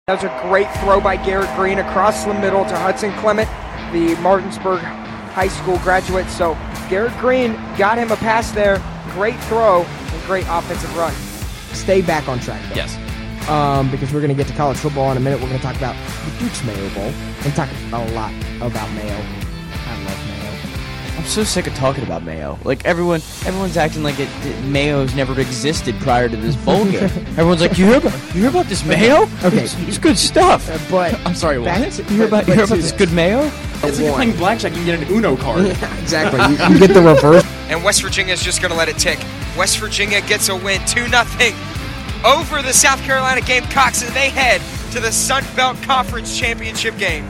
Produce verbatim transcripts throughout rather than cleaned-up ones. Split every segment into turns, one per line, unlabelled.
That was a great throw by Garrett Green across the middle to Hudson Clement, the Martinsburg High School graduate. So Garrett Green got him a pass there. Great throw and great offensive run. Stay back on track, though.
Yes.
Um, because we're going to get to college football in a minute. We're going to talk about the Duke's Mayo Bowl and talk a lot about Mayo. I love Mayo.
I'm so sick of talking about Mayo. Like, everyone, everyone's acting like it, it, Mayo's never existed prior to this bowl game. Everyone's like, you hear about, you hear about this Mayo?
Okay.
It's, it's good stuff.
Uh, but
I'm sorry, what?
back to-
You hear about,
but
you hear
to
about this
this.
good Mayo?
It's like you're playing blackjack. You can get an Uno card.
Yeah, exactly. You, you get the reverse. And West Virginia's just going to let it tick. West Virginia gets a win, two nothing over the South Carolina Gamecocks, and they head to the Sun Belt Conference Championship game.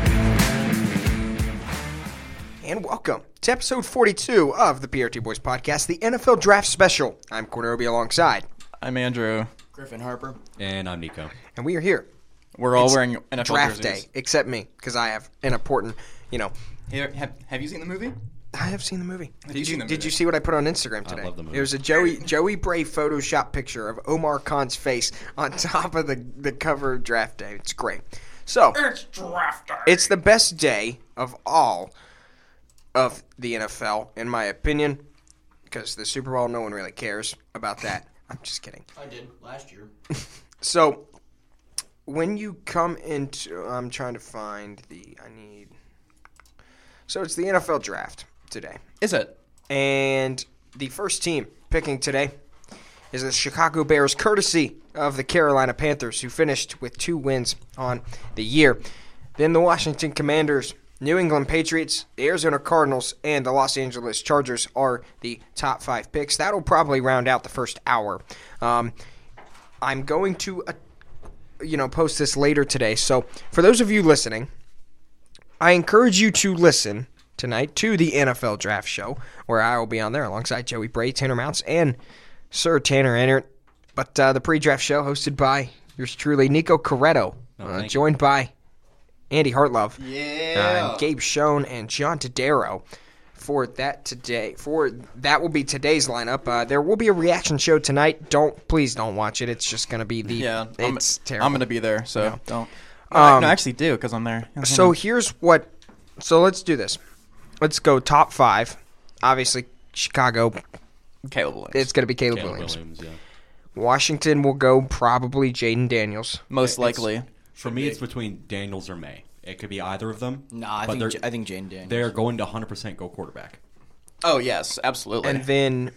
And welcome to episode forty-two of the P R T Boys Podcast, the N F L Draft Special. I'm Cornerobi alongside.
I'm Andrew.
Griffin Harper.
And I'm Nico.
And we are here.
We're all
It's
wearing N F L
Draft
jerseys.
day, except me, because I have an important, you know.
Here, have, have you seen the movie?
I have seen the movie.
Did
Did
you
you
seen the
Did
movie?
you see what I put on Instagram today?
love the movie.
It was a Joey Joey Bray Photoshop picture of Omar Khan's face on top of the the cover of Draft Day. It's great. So
It's draft day.
it's the best day of all of the N F L, in my opinion, because the Super Bowl, no one really cares about that. I'm just kidding.
I did last year.
So when you come into, I'm trying to find the. I need. So it's the N F L Draft today.
Is it?
And the first team picking today is the Chicago Bears, courtesy of the Carolina Panthers, who finished with two wins on the year. Then the Washington Commanders, New England Patriots, the Arizona Cardinals, and the Los Angeles Chargers are the top five picks. That'll probably round out the first hour. Um, I'm going to, uh, you know, post this later today. So for those of you listening, I encourage you to listen tonight to the N F L Draft Show, where I will be on there alongside Joey Bray, Tanner Mounts, and Sir Tanner Ennert. But uh, the pre-draft show hosted by yours truly, Nico Corretto,
Oh,
uh,
thank
joined by Andy Hartlove,
Yeah.
uh, Gabe Schoen, and John Tadero. For that today, for that will be today's lineup. Uh, there will be a reaction show tonight. Don't please don't watch it. It's just going to be the.
Yeah. I'm,
it's terrible.
I'm going to be there, so
Yeah.
don't. No, I,
Um,
no, I actually do, because I'm there.
So here's what. So let's do this. Let's go top five. Obviously, Chicago.
Caleb Williams.
It's going to be Caleb,
Caleb
Williams.
Williams, yeah.
Washington will go probably Jaden Daniels.
Most
It's-
likely.
For me, it's between Daniels or May. It could be either of them.
Nah, I
but
think
they're,
J- I think Jane Daniels.
they're going to one hundred percent go quarterback.
Oh, yes, absolutely.
And then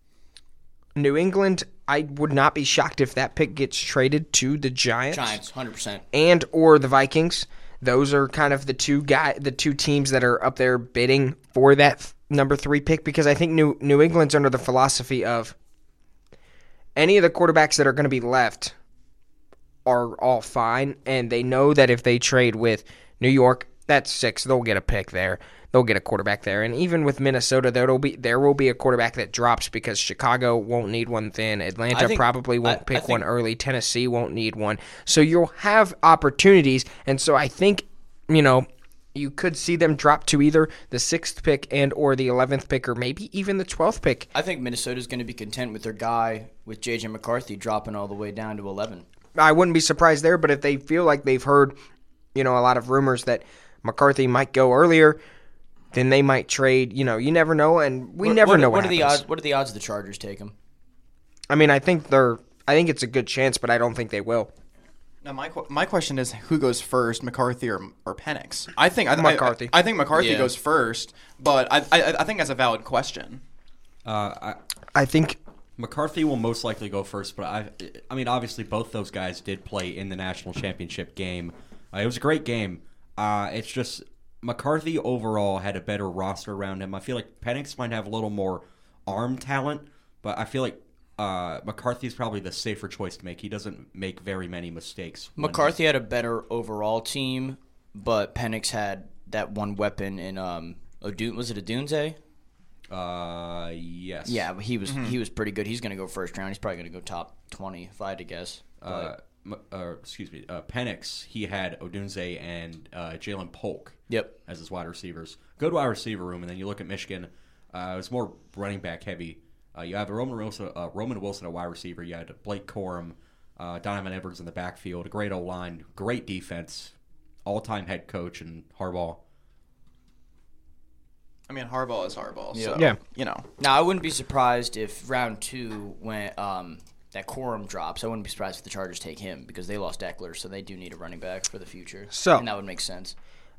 New England, I would not be shocked if that pick gets traded to the Giants,
Giants, hundred percent.
and or the Vikings. Those are kind of the two guy, the two teams that are up there bidding for that th- number three pick, because I think New New England's under the philosophy of any of the quarterbacks that are going to be left are all fine, and they know that if they trade with New York, that's six. They'll get a pick there. They'll get a quarterback there, and even with Minnesota, there will be there will be a quarterback that drops because Chicago won't need one then. Atlanta
I think-
probably won't
I- I
pick
think-
one early. Tennessee won't need one. So you'll have opportunities, and so I think you know you could see them drop to either the sixth pick and or the eleventh pick, or maybe even the twelfth pick.
I think Minnesota's going to be content with their guy with J J McCarthy dropping all the way down to eleven.
I wouldn't be surprised there, but if they feel like they've heard, you know, a lot of rumors that McCarthy might go earlier, then they might trade. You know, you never know, and we
What-
never
what,
know what,
what are the
happens.
odds? What are the odds the Chargers take him?
I mean, I think they're. I think it's a good chance, but I don't think they will.
Now, my qu- my question is, who goes first, McCarthy or or Penix? I think I,
McCarthy.
I, I think McCarthy
Yeah.
goes first, but I, I I think that's a valid question.
Uh, I,
I think.
McCarthy will most likely go first, but I, I mean, obviously both those guys did play in the national championship game. Uh, it was a great game. Uh, it's just McCarthy overall had a better roster around him. I feel like Penix might have a little more arm talent, but I feel like uh, McCarthy is probably the safer choice to make. He doesn't make very many mistakes. when
McCarthy had a better overall team, but Penix had that one weapon in um. Odun, was it Odunze?
Uh, yes.
Yeah, he was he was pretty good. He's going to go first round. He's probably going to go top twenty if I had to guess.
Uh,
But,
M- uh, excuse me. Uh, Penix, he had Odunze and uh, Jalen Polk
yep.
as his wide receivers. Good wide receiver room, and then you look at Michigan. Uh, it's more running back heavy. Uh, you have a Roman Wilson, uh, Roman Wilson, a wide receiver. You had Blake Corum, Uh, Donovan Edwards in the backfield, a great O-line, great defense, all-time head coach, and Harbaugh.
I mean, Harbaugh is Harbaugh. So,
Yeah.
you know.
Now, I wouldn't be surprised if round two, when um, that quorum drops, I wouldn't be surprised if the Chargers take him because they lost Eckler, so they do need a running back for the future.
So-
and that would make sense.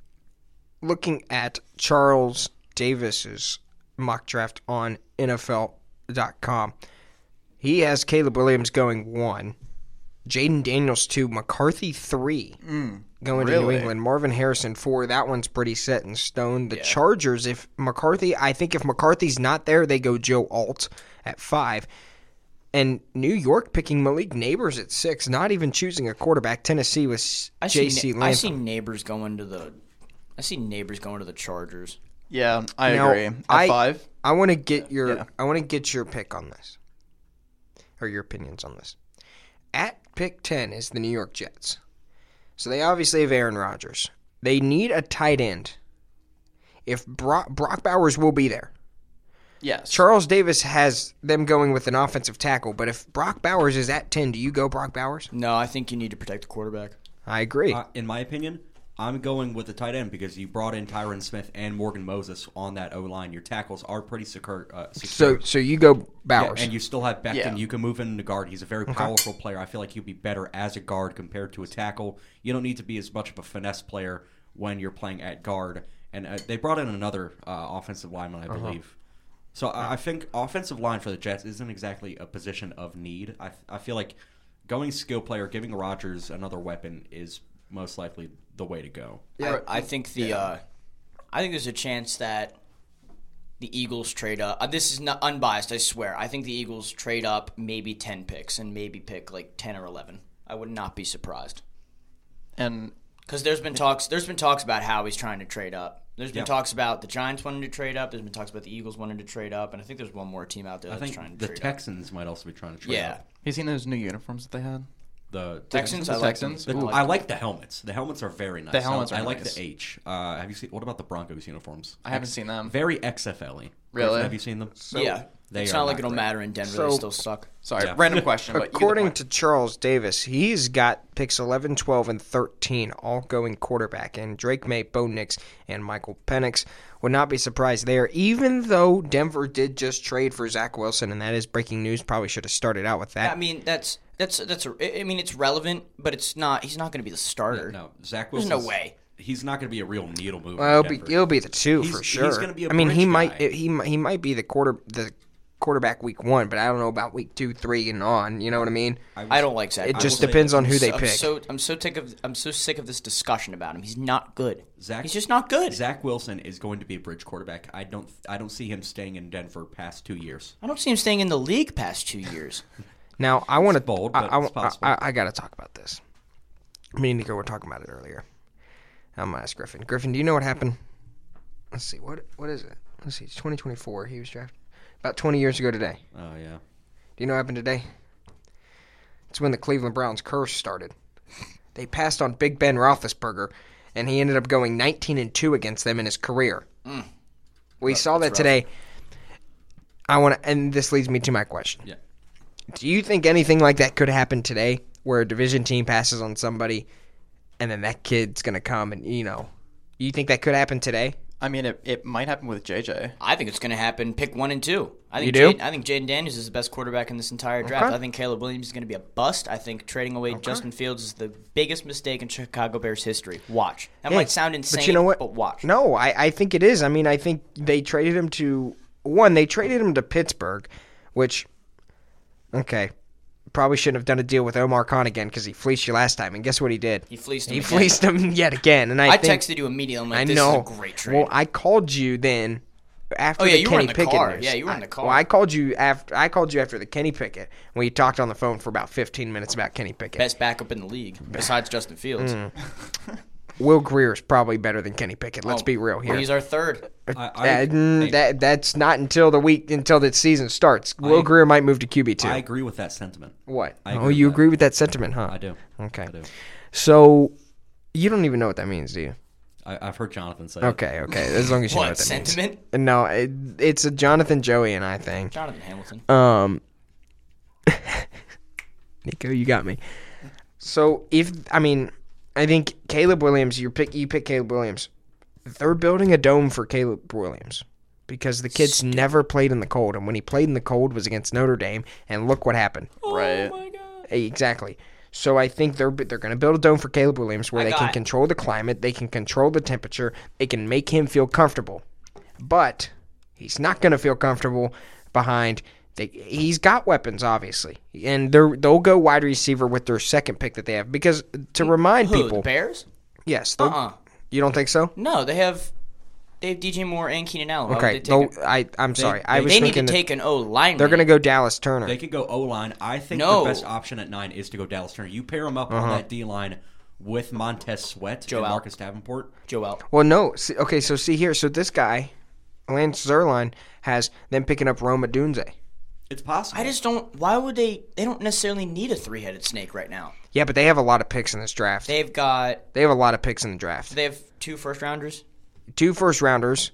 Looking at Charles Davis's mock draft on N F L dot com, he has Caleb Williams going one, Jaden Daniels two, McCarthy three, going to New
really?
England, Marvin Harrison four. That one's pretty set in stone. The
Yeah.
Chargers, if McCarthy, I think if McCarthy's not there, they go Joe Alt at five. And New York picking Malik Neighbors at six, not even choosing a quarterback. Tennessee was
I
J
see,
C
I see
Latham.
neighbors going to the. I see neighbors going to the Chargers.
Yeah, I
Now,
agree. At
I-
five?
I want to get your
Yeah.
I want to get your pick on this, or your opinions on this. At pick ten is the New York Jets, so they obviously have Aaron Rodgers. They need a tight end. If Brock, Brock Bowers will be there,
Yes.
Charles Davis has them going with an offensive tackle. But if Brock Bowers is at ten, do you go Brock Bowers?
No, I think you need to protect the quarterback.
I agree.
Uh, in my opinion, I'm going with the tight end because you brought in Tyron Smith and Morgan Moses on that O-line. Your tackles are pretty secure. Uh,
so
secure.
so you go
Yeah,
Bowers.
and you still have Becton.
Yeah.
You can move into guard. He's a very powerful player. I feel like he'll be better as a guard compared to a tackle. You don't need to be as much of a finesse player when you're playing at guard. And uh, they brought in another uh, offensive lineman, I believe. So I I think offensive line for the Jets isn't exactly a position of need. I, I feel like going skill player, giving Rodgers another weapon is most likely the way to go.
Yeah.
I, I think the. Uh, I think there's a chance that the Eagles trade up. Uh, this is not unbiased, I swear. I think the Eagles trade up maybe ten picks and maybe pick like ten or eleven. I would not be surprised
And
because there's been talks. There's been talks about how he's trying to trade up. There's been
Yeah.
talks about the Giants wanting to trade up. There's been talks about the Eagles wanting to trade up, and I think there's one more team out there
I
that's
think
trying to
the
trade up.
Texans might also be trying to trade
Yeah,
up.
you seen those new uniforms that they had?
The
Texans.
The
I like
Texans?
them.
The,
Ooh.
I like the helmets. The helmets are very nice.
The helmets
I,
are
I like
nice.
the H. Uh, have you seen? What about the Broncos uniforms?
I haven't seen them.
Very X F L-y.
Really?
Have you seen them?
yeah,
They
it's
are
not like
not
it'll
great.
matter in Denver.
So-
they still suck.
Sorry,
Yeah.
random question. But you get the
According
point.
to Charles Davis, he's got picks eleven, twelve, and thirteen, all going quarterback. And Drake May, Bo Nix, and Michael Penix would not be surprised there, even though Denver did just trade for Zach Wilson, and that is breaking news. Probably should have started out with that.
I mean, that's that's that's. A, I mean, it's relevant, but it's not. He's not going to be the starter.
No, Zach
There's
Wilson.
no way.
He's not going to be a real needle mover.
Well,
in
he'll be,
Denver.
he'll be the two
He's-
for
he's
sure.
gonna be a
I mean, he
bridge
might
guy.
he might- he might be the quarter the quarterback week one, but I don't know about week two, three, and on. You know what I mean?
was-
I don't like Zach.
It
I
just
will say
depends
this.
on who
I'm
they
so-
pick.
I'm so I'm so sick of I'm so sick of this discussion about him. He's not good.
Zach-
He's just not good.
Zach Wilson is going to be a bridge quarterback. I don't. I don't see him staying in Denver past two years.
I don't see him staying in the league past two years.
Now I want to.
It's bold,
I,
but
I,
it's possible.
I, I got to talk about this. Me and Nico were talking about it earlier. I'm gonna ask Griffin. Griffin, do you know what happened? Let's see. What what is it? Let's see. It's twenty twenty-four. He was drafted about twenty years ago today.
Oh yeah.
Do you know what happened today? It's when the Cleveland Browns curse started. They passed on Big Ben Roethlisberger, and he ended up going nineteen and two against them in his career. We saw that
rough.
today. I want to, and this leads me to my question.
Yeah.
Do you think anything like that could happen today, where a division team passes on somebody, and then that kid's gonna come and you know, you think that could happen today?
I mean, it, it might happen with J J.
I think it's going to happen. Pick one and two. I think
You do?
Jayden- I think Jaden Daniels is the best quarterback in this entire draft.
Okay.
I think Caleb Williams is going to be a bust. I think trading away Justin Fields is the biggest mistake in Chicago Bears history. Watch. That
Hey,
might sound insane,
but you know what?
But watch.
No, I, I think it is. I mean, I think they traded him to one. They traded him to Pittsburgh, which okay, probably shouldn't have done a deal with Omar Khan again because he fleeced you last time. And guess what he did?
He fleeced him
He
again.
fleeced him yet again. And I,
I
think,
texted you immediately. I'm like,
I
this
know.
is a great trade.
Well, I called you then after
Oh, yeah,
the
you were
Kenny
in the
Pickett
car.
news.
Yeah, you were in the
I-
car.
Well, I called you after. I called you after the Kenny Pickett. We talked on the phone for about fifteen minutes about Kenny Pickett.
Best backup in the league besides Justin Fields.
Mm. Will Greer is probably better than Kenny Pickett. Let's
Oh,
be real here.
Well, he's our third.
I,
Uh,
I,
mm,
hey,
that that's not until the week until the season starts. Will
I-
Greer might move to Q B two.
I agree with that sentiment.
What?
I
Oh,
agree with
you
that.
agree with that sentiment, huh?
I do.
Okay.
I do.
So you don't even know what that means, do you?
I, I've heard Jonathan say. it.
Okay, okay. As long as you know
What,
what that
sentiment?
means. No, it, it's a Jonathan, Joey, and I thing.
Jonathan Hamilton.
Um. Nico, you got me. So if I mean, I think Caleb Williams. You pick. You pick Caleb Williams. They're building a dome for Caleb Williams because the kid's
Stupid.
never played in the cold, and when he played in the cold was against Notre Dame, and look what happened.
Right.
Oh my god.
Exactly. So I think they're they're going to build a dome for Caleb Williams where
I
they
got
can
it.
control the climate, they can control the temperature, they can make him feel comfortable. But he's not going to feel comfortable behind. They, he's got weapons, obviously, and they're they'll go wide receiver with their second pick that they have because to remind
Who,
people,
the Bears?
yes,
Uh
they'll-
uh
you don't think so?
No, they have they have D J Moore and Keenan Allen. Why would
Okay,
they take
they'll,
a-
I I'm sorry, I
they-
was
they need
thinking
to
that
take an O lineman.
they're going to go Dallas Turner.
They could go O-line. I think
No.
the best option at nine is to go Dallas Turner. You pair him up
Uh-huh.
on that D-line with Montez Sweat
Joe
and
Al.
Marcus Davenport.
Joel.
Well, no. See, okay, so see here. So this guy, Lance Zierlein, has them picking up Roma Dunze.
It's possible.
I just don't. Why would they? They don't necessarily need a three-headed snake right now.
Yeah, but they have a lot of picks in this draft. They,
They've got.
have a lot of picks in the draft.
They have two first-rounders.
Two first rounders.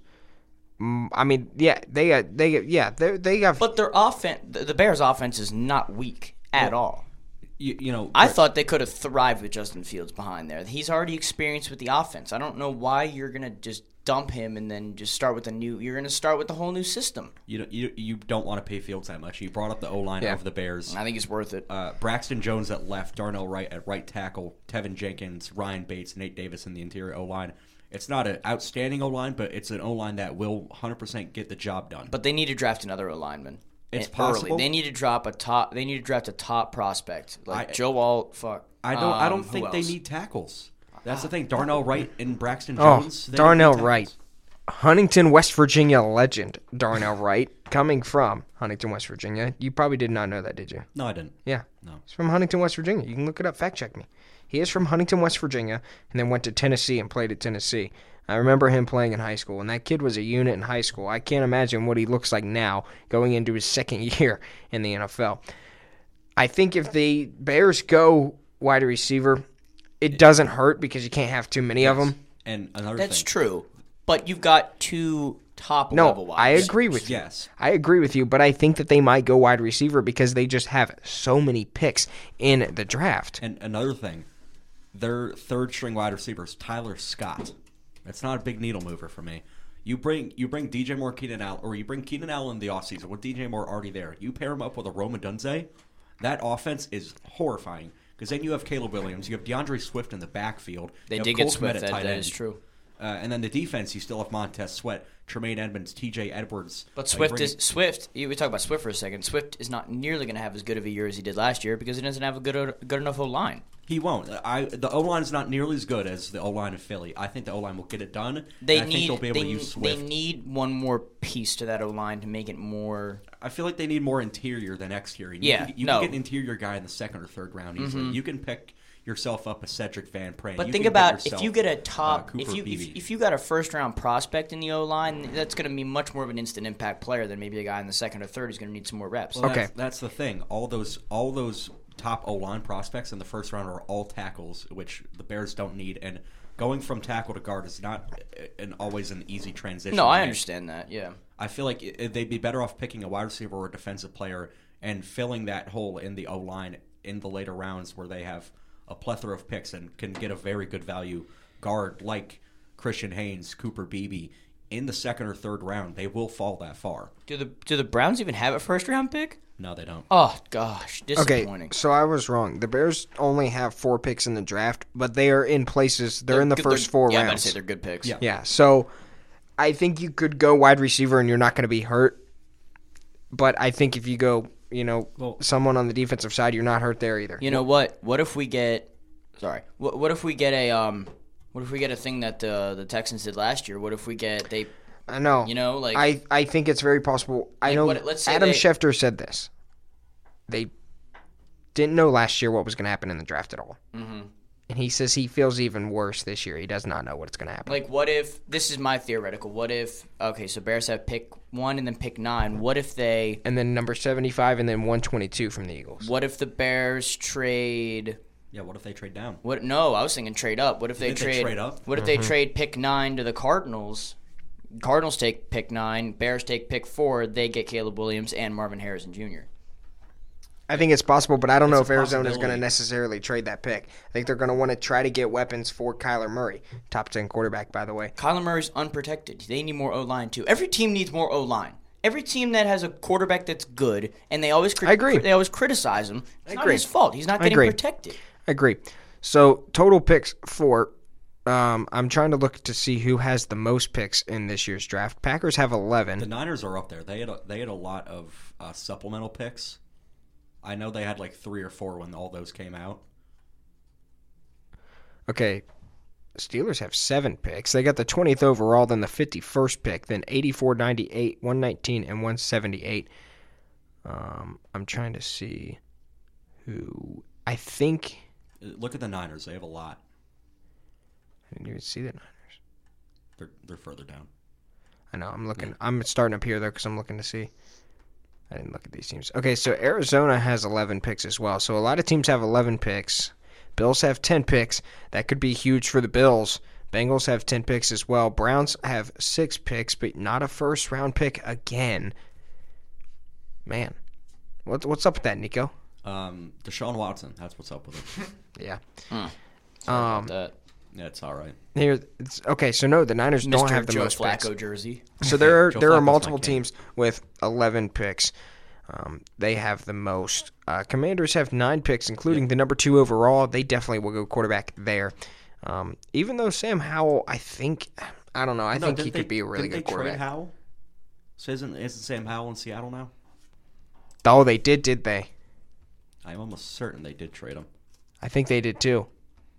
Mm, I mean, yeah, they got they got, yeah they they got.
But their offense, the the Bears' offense is not weak at all.
You, you know,
I thought they could have thrived with Justin Fields behind there. He's already experienced with the offense. I don't know why you're gonna just dump him and then just start with a new. You're gonna start with a whole new system.
you, you you don't want to pay Fields that much. You brought up the O-line
Yeah.
of the Bears.
I think it's worth it.
Uh, Braxton Jones at left, Darnell Wright at right tackle, Tevin Jenkins, Ryan Bates, Nate Davis in the interior O-line. It's not an outstanding O-line, but it's an O-line that will one hundred percent get the job done.
But they need to draft another lineman.
It's
early.
possible.
They need to drop a top. They need to draft a top prospect like
I-
Joe Walt. Fuck.
I don't. I
Um,
don't
who
think they
else?
need tackles. That's the thing. Darnell Wright and Braxton
oh,
Jones. they don't
Darnell
need tackles.
Wright, Huntington, West Virginia legend. Darnell Wright, coming from Huntington, West Virginia. You probably did not know that, did you?
No, I didn't.
Yeah.
No.
He's from Huntington, West Virginia. You can look it up. Fact check me. He is from Huntington, West Virginia, and then went to Tennessee and played at Tennessee. I remember him playing in high school, and that kid was a unit in high school. I can't imagine what he looks like now going into his second year in the N F L. I think if the Bears go wide receiver, it doesn't hurt because you can't have too many of them.
And another
That's
thing.
true. But you've got two top
No,
level wide
I
receivers.
agree with you.
Yes.
I agree with you, but I think that they might go wide receiver because they just have so many picks in the draft.
And another thing, their third string wide receivers, Tyler Scott. That's not a big needle mover for me. You bring you bring D J Moore, Keenan Allen, or you bring Keenan Allen in the offseason with D J Moore already there. You pair him up with a Roma Dunze, that offense is horrifying. Because then you have Caleb Williams, you have DeAndre Swift in the backfield.
They
you have
did
Cole
get Swift.
Kmet at
That,
tight
that
end.
is true.
Uh, and then the defense, you still have Montez Sweat, Tremaine Edmonds, T J Edwards.
But
Uh, you
Swift
bring-
is Swift. You, we talk about Swift for a second. Swift is not nearly going to have as good of a year as he did last year because he doesn't have a good o- good enough O line.
He won't. I the O line is not nearly as good as the O line of Philly. I think the O line will get it done.
They
and I think
need
they'll be able
they,
to use
they
Swift.
need one more piece to that O line to make it more.
I feel like they need more interior than exterior. You
Yeah,
can, you
no.
can get an interior guy in the second or third round easily.
Mhm.
You can pick yourself up a Cedric Van Pran.
But
You
think
can get
about if
yourself,
you get a
uh,
top,
Cooper
if you if,
Beebe.
if you got a first round prospect in the O line, that's going to be much more of an instant impact player than maybe a guy in the second or third who's going to need some more reps.
Well,
Okay.
that's, that's the thing. All those all those top O line prospects in the first round are all tackles, which the Bears don't need. And going from tackle to guard is not an, always an easy transition.
No,
to
I
make.
understand that. Yeah.
I feel like it, they'd be better off picking a wide receiver or a defensive player and filling that hole in the O line in the later rounds where they have a plethora of picks and can get a very good value guard like Christian Haynes, Cooper Beebe in the second or third round. They will fall that far.
Do the do the Browns even have a first round pick?
No, they don't.
Oh gosh,
Okay,
disappointing.
so I was wrong. The Bears only have four picks in the draft, but they are in places. They're, in the
good-
first
they're-
four
yeah, I'm about
rounds.
to say they're good picks.
Yeah.
Yeah, so I think you could go wide receiver and you're not going to be hurt. But I think if you go, you know,
Well-
someone on the defensive side, you're not hurt there either.
You know what? What if we get? Sorry. What, what if we get a um? What if we get a thing that the the Texans did last year? What if we get they?
I know.
You know, like
I, I think it's very possible. I
Like,
know
what- let's say
Adam
they-
Schefter said this. They didn't know last year what was going to happen in the draft at all.
Mhm.
And he says he feels even worse this year. He does not know what's going to happen.
Like, what if this is my theoretical? What if okay, so Bears have pick one and then pick nine. What if they?
And then number seventy-five and then one twenty-two from the Eagles.
What if the Bears trade?
Yeah, what if they trade down?
What? No, I was thinking trade up. What if they
think they
trade?
trade up?
What if
Mm-hmm.
they trade pick nine to the Cardinals? Cardinals take pick nine. Bears take pick four. They get Caleb Williams and Marvin Harrison Junior
I think it's possible, but I don't know
It's
if
a
Arizona is going to
possibility.
necessarily trade that pick. I think they're going to want to try to get weapons for Kyler Murray, top ten quarterback, by the way.
Kyler Murray's unprotected. They need more O-line, too. Every team needs more O-line. Every team that has a quarterback that's good, and they always cri-
I agree.
they always criticize him, it's
I
not
agree.
his fault. He's not
I
getting
agree.
protected.
I agree. So total picks for. Um, I'm trying to look to see who has the most picks in this year's draft. Packers have eleven.
The Niners are up there. They had a, they had a lot of uh, supplemental picks. I know they had like three or four when all those came out.
Okay, Steelers have seven picks. They got the twentieth overall, then the fifty-first pick, then eighty-four, ninety-eight, one nineteen, and one seventy-eight. Um, I'm trying to see who. I think.
Uh, Look at the Niners. They have a lot.
I didn't even see the Niners.
They're they're further down.
I know. I'm looking. I'm starting up here though because I'm looking to see. I didn't look at these teams. Okay, so Arizona has eleven picks as well. So a lot of teams have eleven picks. Bills have ten picks. That could be huge for the Bills. Bengals have ten picks as well. Browns have six picks, but not a first round pick again. Man, what's what's up with that, Nico?
Um, Deshaun Watson. That's what's up with him.
Yeah.
Sorry
Um,
about that.
Yeah, it's all right.
Here, it's, okay, so no, the Niners don't
Mister
have the
Joe
most picks.
Flacco jersey.
So there are
Joe
there are
Flacco's
multiple
my king.
teams with eleven picks. Um, they have the most. Uh, Commanders have nine picks, including the number two overall. They definitely will go quarterback there. Um, even though Sam Howell, I think, I don't know, I
No,
think
didn't
he
they-
could be a really
didn't
good
they trade
quarterback.
Howell? So isn't isn't Sam Howell in Seattle now?
Oh, they did, did they?
I'm almost certain they did trade him.
I think they did too.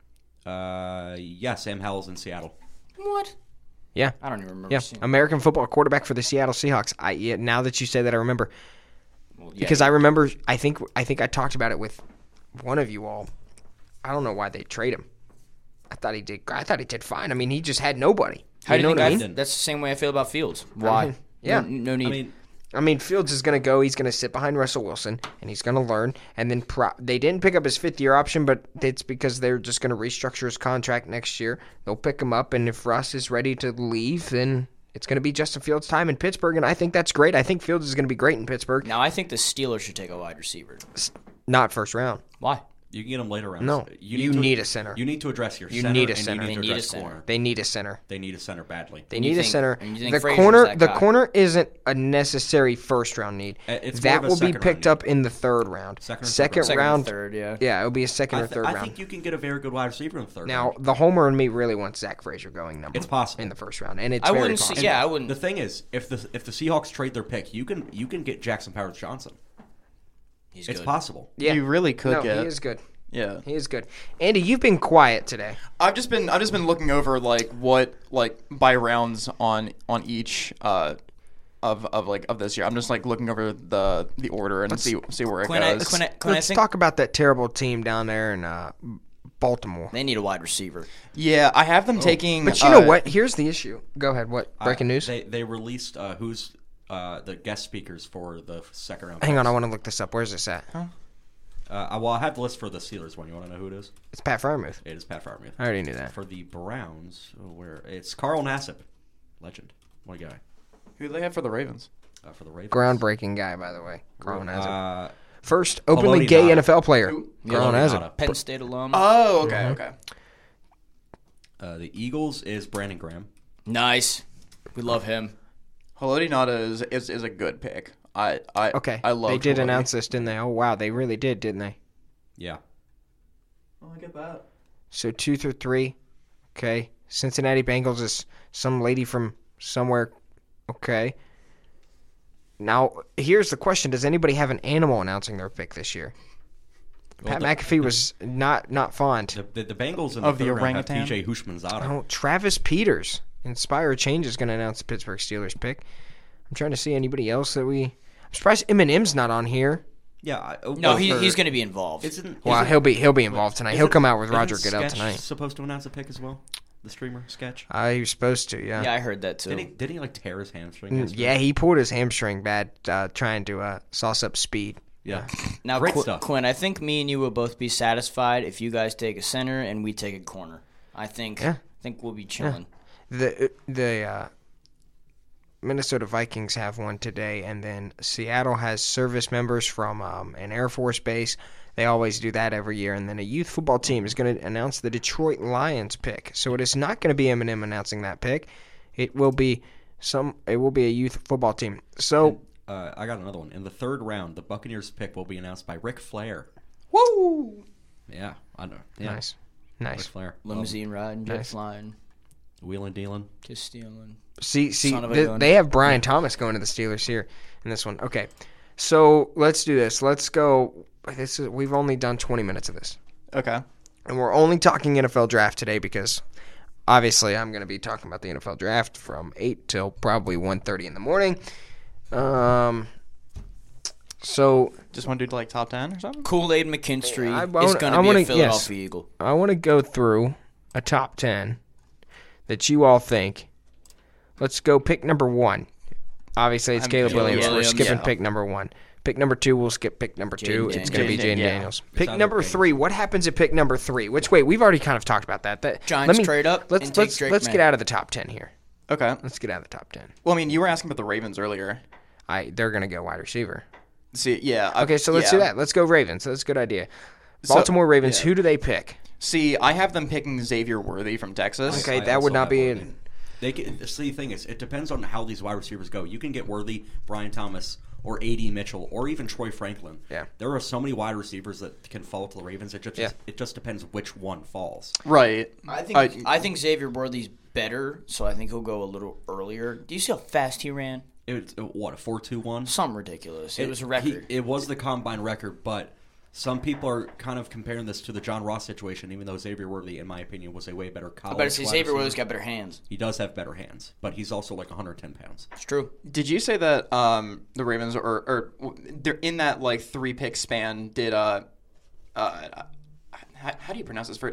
Uh, yeah, Sam Howell's in Seattle.
What?
Yeah.
I don't even remember
Yeah,
seeing
American football quarterback for the Seattle Seahawks. I yeah, now that you say that, I remember
well, yeah,
because I remember. I think I think I talked about it with one of you all. I don't know why they trade him. I thought he did. I thought he did fine. I mean, he just had nobody.
How
you
do you
know
think
what I
I
mean?
didn't.
That's the same way I feel about Fields. Why?
mean, yeah.
No, no need.
I mean,
I mean, Fields is going to go. He's going to sit behind Russell Wilson, and he's going to learn. And then pro- they didn't pick up his fifth-year option, but it's because they're just going to restructure his contract next year. They'll pick him up, and if Russ is ready to leave, then it's going to be Justin Fields' time in Pittsburgh, and I think that's great. I think Fields is going to be great in Pittsburgh.
now I think the Steelers should take a wide receiver.
Not first round.
Why?
you can get him later rounds.
No, you
to,
need a center.
You need to address your
You
center.
need a
and
center.
You
They
need to
need a
address
center.
corner.
They need a center.
They need a center badly.
They
And you
need a
think-
center.
and you think
The
Frazier's
corner,
that
the
guy?
corner isn't a necessary first round need.
Uh, it's more
that
of a
will be
second
picked
round
up in the third round.
Second or third
Second
round.
Second
round.
or third, yeah.
Yeah, it'll be a second
I,
or
th-
third
I
round.
think you can get a very good wide receiver in the third
Now,
round.
the homer in me really wants Zach Frazier going number.
It's possible.
in the first round, and it's
I
very
wouldn't
possible.
see. Yeah, I wouldn't.
The thing is, if the if the Seahawks trade their pick, you can you can get Jackson Powers Johnson.
He's
It's
good.
possible.
Yeah,
You really could
no,
get.
he is good.
Yeah.
He is good. Andy, you've been quiet today.
I've just been I've just been looking over like what like by rounds on on each uh of of like of this year. I'm just like looking over the the order and see see where it
Quinn, I,
goes.
Quinn, I, Quinn, I
Let's
think
talk about that terrible team down there in uh, Baltimore.
they need a wide receiver.
Yeah, I have them taking.
But you know
uh,
what? Here's the issue. Go ahead. What breaking
Uh,
news?
They they released uh, who's uh, the guest speakers for the second round.
Hang on, I
picks.
want to look this up. Where's this at?
Uh, well, I have the list for the Steelers one. You want to know who it is?
It's Pat Fryermuth.
It is Pat Freiermuth.
I already knew that.
For the Browns, oh, where it's Carl Nassib, legend. What a guy.
Who do they have for the Ravens?
Uh, for the Ravens.
Groundbreaking guy, by the way. Carl Nassib.
Uh,
First openly
Haloti
gay
Ngata.
N F L player.
Who?
Carl
Haloti
Nassib.
Ngata.
Penn State alum.
Oh, okay,
Mm-hmm.
okay.
uh, the Eagles is Brandon Graham.
nice. We love him.
Haloti Ngata is, is is a good pick. I I
Okay.
I love.
They did announce this, didn't they? Oh, wow. They really did, didn't they?
Yeah.
Oh, I get that.
So two through three. Okay. Cincinnati Bengals is some lady from somewhere. Okay. Now, here's the question. Does anybody have an animal announcing their pick this year?
Well,
Pat
the-
McAfee was not not fond.
The, the, the Bengals in
Of
the
the
third round have
orangutan?
T J Hushmanzada.
Oh, Travis Peters, Inspire Change, is going to announce the Pittsburgh Steelers pick. I'm trying to see anybody else that we. I'm surprised Eminem's not on here.
Yeah. I, oh,
No,
well,
he,
for-
he's going to be involved.
Isn't,
Well,
isn't-
he'll be he'll be involved tonight. He'll
isn't-
come out with
isn't
Roger Goodell
Sketch
tonight.
supposed to announce a pick as well? The streamer Sketch.
Uh, he was supposed to, yeah.
yeah, I heard that too.
Didn't he, didn't he like tear his hamstring?
Mm,
yesterday?
yeah, he pulled his hamstring bad uh, trying to uh, sauce up speed.
Yeah.
Now,
Great
Qu-
stuff.
Quinn, I think me and you will both be satisfied if you guys take a center and we take a corner. I think
Yeah.
I think we'll be chilling.
The the uh, Minnesota Vikings have one today, and then Seattle has service members from um, an Air Force base. They always do that every year. And then a youth football team is going to announce the Detroit Lions pick. So it is not going to be Eminem announcing that pick. It will be some. It will be a youth football team. So
uh, I got another one. In the third round, the Buccaneers pick will be announced by Ric Flair.
Woo!
Yeah, I know. Yeah.
nice,
Ric
nice.
Flair.
Limousine riding, jet
Nice.
flying,
Wheeling dealing.
just stealing.
See, see,
Son of a
th-
gun.
they have Brian Thomas going to the Steelers here in this one. Okay, so let's do this. Let's go. This is we've only done twenty minutes of this,
Okay.
and we're only talking N F L draft today because obviously I'm going to be talking about the N F L draft from eight till probably one thirty in the morning. Um, so
Just want to do like top ten or something?
Kool-Aid McKinstry
I
is
wanna-
going
I
to be
wanna-
a
yes.
Philadelphia Eagle.
I want to go through a top ten that you all think. Let's go pick number one. Obviously, it's
I'm
Caleb
Caleb
Williams. We're
Williams.
skipping
Yeah.
pick number one. Pick number two, we'll skip pick number two.
Jaden
It's going to be
Daniels.
Jaden
Yeah.
Daniels. Pick
either
number
Daniels.
three. What happens at pick number three? Which wait, we've already kind of talked about that. that
Giants
let me,
trade up
Let's
and take
let's
Drake
let's
May.
get out of the top ten here.
Okay.
Let's get out of the top ten.
Well, I mean, you were asking about the Ravens earlier.
I they're going to go wide receiver.
See, yeah. I-
Okay, so let's
yeah.
do that. Let's go Ravens. That's a good idea.
So-
Baltimore Ravens.
yeah.
Who do they pick?
See, I have them picking Xavier Worthy from Texas.
Okay,
I
that
also
would not
have
be
Worthy.
in.
They can, see, the thing is, it depends on how these wide receivers go. You can get Worthy, Brian Thomas, or A D Mitchell, or even Troy Franklin.
Yeah.
There are so many wide receivers that can fall to the Ravens. It just
Yeah.
it just depends which one falls.
Right.
I think
Uh,
I think Xavier Worthy's better, so I think he'll go a little earlier. Do you see how fast he ran?
It was, what, a four two one?
Something ridiculous. It, was a record.
He, it was the combine record, but some people are kind of comparing this to the John Ross situation, even though Xavier Worthy, in my opinion, was a way better college
I better say
wide
Xavier
receiver.
Worthy's got better hands.
He does have better hands, but he's also like one hundred ten pounds.
It's true.
Did you say that um, the Ravens or or they're in that like three pick span? Did uh, uh, how, how do you pronounce this for?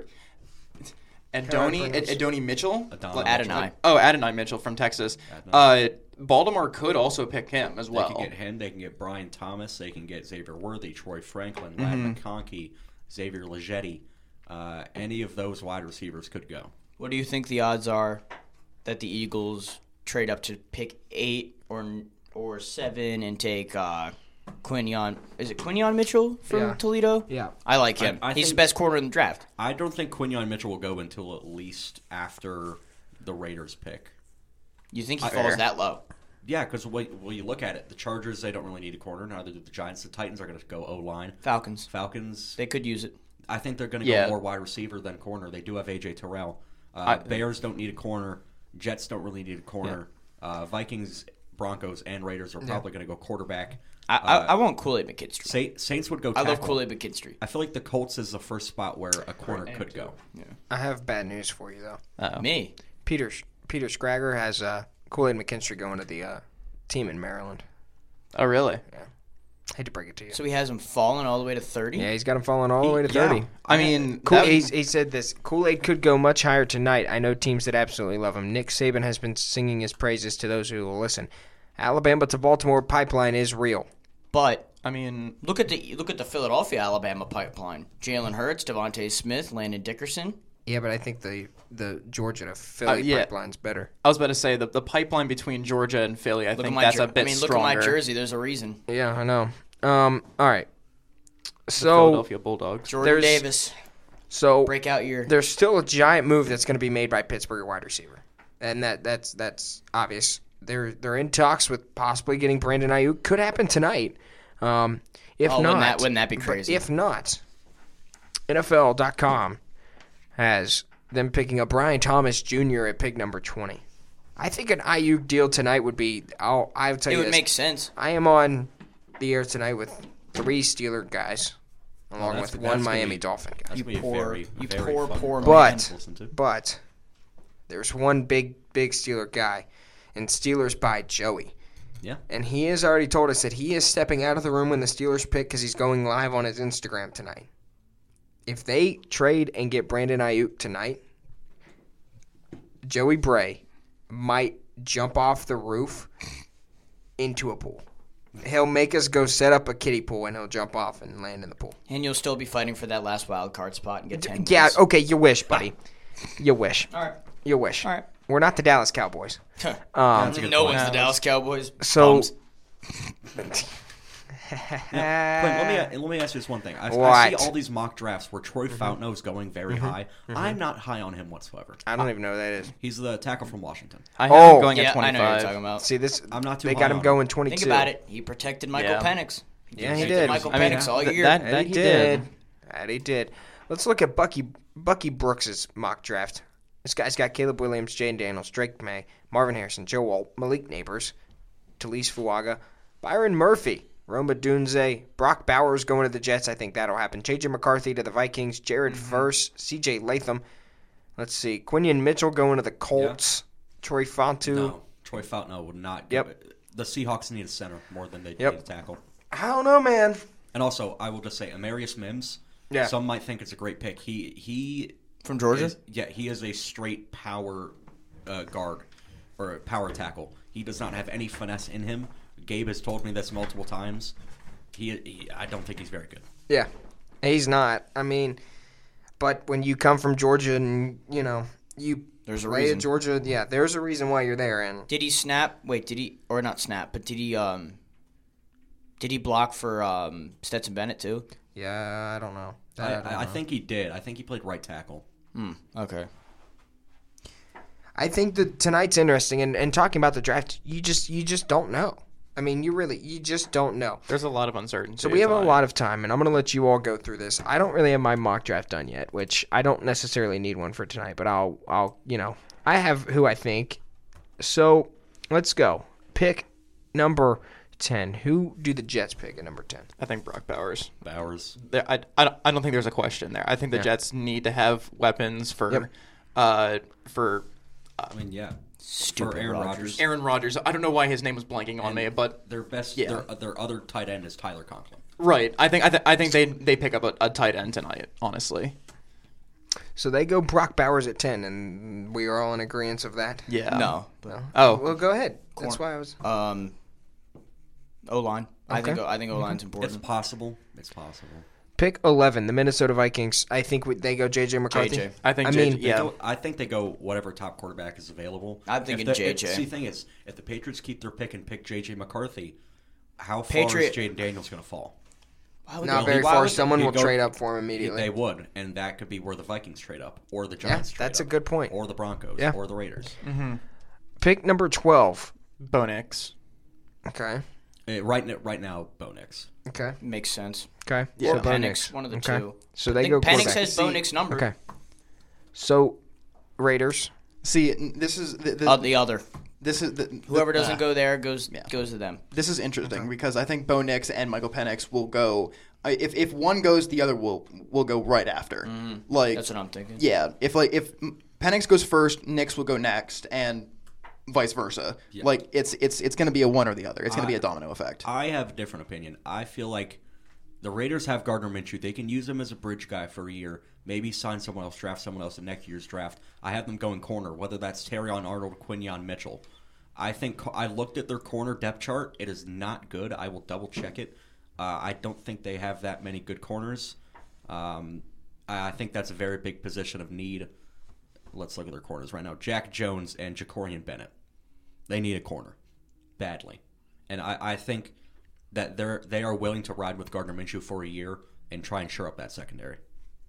Adoni
pronounce it?
Adoni Mitchell.
Adonai
Like-
Adonai.
like- oh, Adonai Mitchell from Texas.
Adonai.
Uh, Baltimore could also pick him as
They
well.
can get him. They can get Brian Thomas. They can get Xavier Worthy, Troy Franklin,
Mm-hmm.
Lad McConkey, Xavier Legetti. Uh, any of those wide receivers could go.
What do you think the odds are that the Eagles trade up to pick eight or or seven and take uh, Quinion? Is it Quinion Mitchell from
Yeah.
Toledo?
Yeah.
I like him.
I- I
He's
think-
the best corner in the draft.
I don't think Quinion Mitchell will go until at least after the Raiders pick.
You think he
Fair.
falls that low?
Yeah, because when, when you look at it, the Chargers, they don't really need a corner. Neither do the Giants. The Titans are going to go O-line.
Falcons.
Falcons,
They could use it.
I think they're going to
Yeah.
go more wide receiver than corner. They do have A J Terrell. Uh,
I-
Bears don't need a corner. Jets don't really need a corner. Uh, Vikings, Broncos, and Raiders are probably going to go quarterback.
I, I, I want Kool-Aid McKinstry.
Sa- Saints would go
I
tackle.
love Kool-Aid McKinstry.
I feel like the Colts is the first spot where a corner could go.
I have bad news for you though.
Uh-oh.
Me.
Peter Peter Scrager has uh, Kool-Aid McKinstry going to the uh, team in Maryland.
Oh, really?
Hate to break it to you.
So he has him falling all the way to thirty?
Yeah, he's got him falling all the way to thirty.
Yeah. I mean,
Cool,
that-
he's, he said this. Kool-Aid could go much higher tonight. I know teams that absolutely love him. Nick Saban has been singing his praises to those who will listen. Alabama to Baltimore pipeline is real.
But
I mean,
look at the look at the Philadelphia Alabama pipeline. Jalen Hurts, Devontae Smith, Landon Dickerson.
Yeah, but I think the the Georgia to Philly
Uh, yeah.
pipeline's better.
I was about to say the the pipeline between Georgia and Philly. I
Look
think
at my
that's
jer-
a bit
I mean, look
stronger.
at my jersey. There's a reason.
Yeah, I know. Um, all right. So
Philadelphia Bulldogs.
Jordan
There's-
Davis,
so
breakout year.
there's still a giant move that's going to be made by Pittsburgh wide receiver, and that that's that's obvious. They're they're in talks with possibly getting Brandon Ayuk. Could happen tonight. Um, if
Oh,
not,
wouldn't that- wouldn't that be
but
crazy?
If not, N F L dot com has them picking up Brian Thomas Junior at pick number twenty. I think an Ayuk deal tonight would be. I'll I'll tell
It
you
would
this.
make sense.
I am on the air tonight with three Steeler guys, along
that's-
with
that's
one
gonna
Miami
be-
Dolphin guy.
That's
You
gonna be
poor-
very,
you
very
poor,
fun
poor
to
man.
listen to.
But there's one big, big Steeler guy, and Steelers by Joey.
Yeah.
And he has already told us that he is stepping out of the room when the Steelers pick because he's going live on his Instagram tonight. If they trade and get Brandon Ayuk tonight, Joey Bray might jump off the roof into a pool. He'll make us go set up a kiddie pool, and he'll jump off and land in the pool.
And you'll still be fighting for that last wild card spot and get ten
Yeah,
wins.
okay, you wish, buddy. You wish.
All right.
You wish.
All right.
we're not the Dallas Cowboys.
Um,
That's a good
no
point.
one's the Dallas Cowboys.
So-
Bums.
Yeah, Clint, let me let me ask you this one thing. I, I see
What?
all these mock drafts where Troy
Mm-hmm.
Fountain is going very high. I'm not high on him whatsoever.
I don't even know who that is.
He's the tackle from Washington.
I have
Oh.
him going
Yeah,
at
I know
twenty-five.
what you're talking about.
See this?
I'm not too
They
high
got him
on
going twenty-two.
Think about it. He protected Michael
Yeah.
Penix.
Yeah, he
protected
did.
Michael
I mean,
Penix all
th-
year.
that-
That he
he
did.
did.
That he did. Let's look at Bucky Bucky Brooks's mock draft. This guy's got Caleb Williams, Jane Daniels, Drake May, Marvin Harrison, Joe Walt, Malik Neighbors, Talise Fuaga, Byron Murphy, Roma Dunze, Brock Bowers going to the Jets. I think that'll happen. J J McCarthy to the Vikings, Jared
Mm-hmm.
Verse, C J Latham. Let's see. Quinion Mitchell going to the Colts. Troy Fontu.
No, Troy Fountain would not. Go.
Yep.
The Seahawks need a center more than they
Yep.
need a tackle.
I don't know, man.
And also, I will just say, Amarius Mims.
Yeah.
Some might think it's a great pick. He he
From Georgia?
is- yeah, he is a straight power uh, guard or a power tackle. He does not have any finesse in him. Gabe has told me this multiple times. He, he I don't think he's very good.
Yeah, he's not. I mean, but when you come from Georgia and, you know, you
There's a
play
reason.
at Georgia, yeah, there's a reason why you're there. And
Did he snap? Wait, did he or not snap? But did he um? Did he block for um Stetson Bennett too?
yeah, I don't know.
I,
That don't
I, I
know.
think he did. I think he played right tackle.
Hmm. Okay.
I think that tonight's interesting, and, and talking about the draft, you just you just don't know. I mean, you really you just don't know.
There's a lot of uncertainty.
So we have a
tonight.
lot of time, and I'm going to let you all go through this. I don't really have my mock draft done yet, which I don't necessarily need one for tonight, but I'll I'll you know I have who I think. So let's go. Pick number ten. Who do the Jets pick at number ten?
I think Brock Bowers.
Bowers.
There, I, I, don't, I don't think there's a question there. I think the
Yeah.
Jets need to have weapons for,
Yep.
uh, for
I mean, yeah.
Stupid
For Aaron
Rodgers.
Rodgers.
Aaron Rodgers. I don't know why his name was blanking on
And
me, but
their best,
Yeah.
their, their other tight end is Tyler Conklin.
right. I think I, th- I think they they pick up a, a tight end tonight. Honestly,
So they go Brock Bowers at ten, and we are all in agreement of that.
yeah.
No. But,
Oh,
Well, go ahead. That's why I was.
um. O line. I think.
Okay.
I think O line's
It's
important.
possible. It's possible.
Pick eleven, the Minnesota Vikings. I think we, they go J J McCarthy.
J J.
I think
I
J J
mean,
They
yeah.
go, I think they go whatever top quarterback is available.
I'm
If
thinking
the-
J
it-
J.
See, the thing is, if the Patriots keep their pick and pick J J McCarthy, how far
Patriot-
is Jaden Daniels going to fall?
Why would
Not
they-
very
why
far.
would they-
Someone
he'd
will
go-
trade up for him immediately.
They would, and that could be where the Vikings trade up, or the
Yeah,
Giants trade
that's a
up,
good point.
or the Broncos,
Yeah.
or the Raiders.
Pick number twelve.
Bo Nix.
Okay.
Uh, right, n- right now, Bo Nix.
Okay.
Makes sense.
Okay.
Yeah.
Or Bo
Penix,
Nix.
one of the
Okay.
two.
So
I
they
think
go
Penix
quarterback.
has Bo Nix number.
Okay. So Raiders.
See, n- this is the, the,
Uh, the other.
this is the,
Whoever
the-
doesn't
uh,
go there goes
Yeah.
goes to them.
This is interesting because I think Bo Nix and Michael Penix will go. I- If if one goes, the other will will go right after. Like
That's what I'm thinking.
yeah, if like if Penix goes first, Nix will go next, and vice versa. Like it's it's it's going to be a one or the other. It's going to be a domino effect.
I have a different opinion. I feel like the Raiders have Gardner Minshew. They can use him as a bridge guy for a year. Maybe sign someone else, draft someone else in next year's draft. I have them going corner, whether that's Terrion Arnold, Quinion Mitchell. I think I looked at their corner depth chart. It is not good. I will double check it. Uh, I don't think they have that many good corners. Um, I I think that's a very big position of need. Let's look at their corners right now. Jack Jones and Jacorian Bennett. They need a corner badly, and I, I think that they're they are willing to ride with Gardner Minshew for a year and try and shore up that secondary.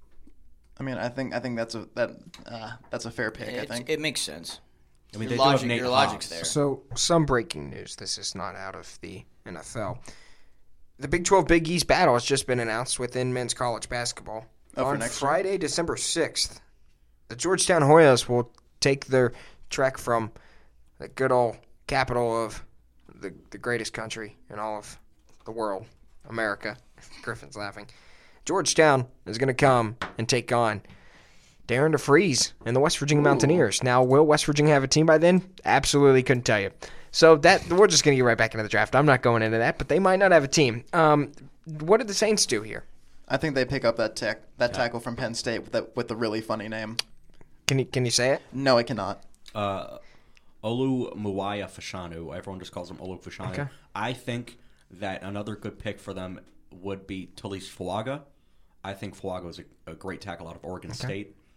I mean, I think I think that's a that uh, that's a fair pick. I
It's-
think.
it makes sense.
I mean,
Your
they do
logic-
have Nate
your logic's
Hobbs.
there.
So some breaking news. This is not out of the N F L. The Big twelve Big East battle has just been announced within men's college basketball.
Oh, for
On
next year?
Friday, December sixth, the Georgetown Hoyas will take their trek from the good old capital of the, the greatest country in all of the world, America. Griffin's laughing. Georgetown is going to come and take on Darren DeFreeze and the West Virginia Mountaineers. Now, will West Virginia have a team by then? Absolutely couldn't tell you. So that we're just going to get right back into the draft. I'm not going into that, but they might not have a team. Um, what did the Saints do here?
I think they pick up that tech that tackle from Penn State with that with the really funny name.
Can you can you say it?
No, I cannot.
Uh, Olu Muwaya Fashanu. Everyone just calls him Olu Fashanu.
Okay.
I think that another good pick for them would be Talise Fuaga. I think Fuaga is a, a great tackle out of Oregon State.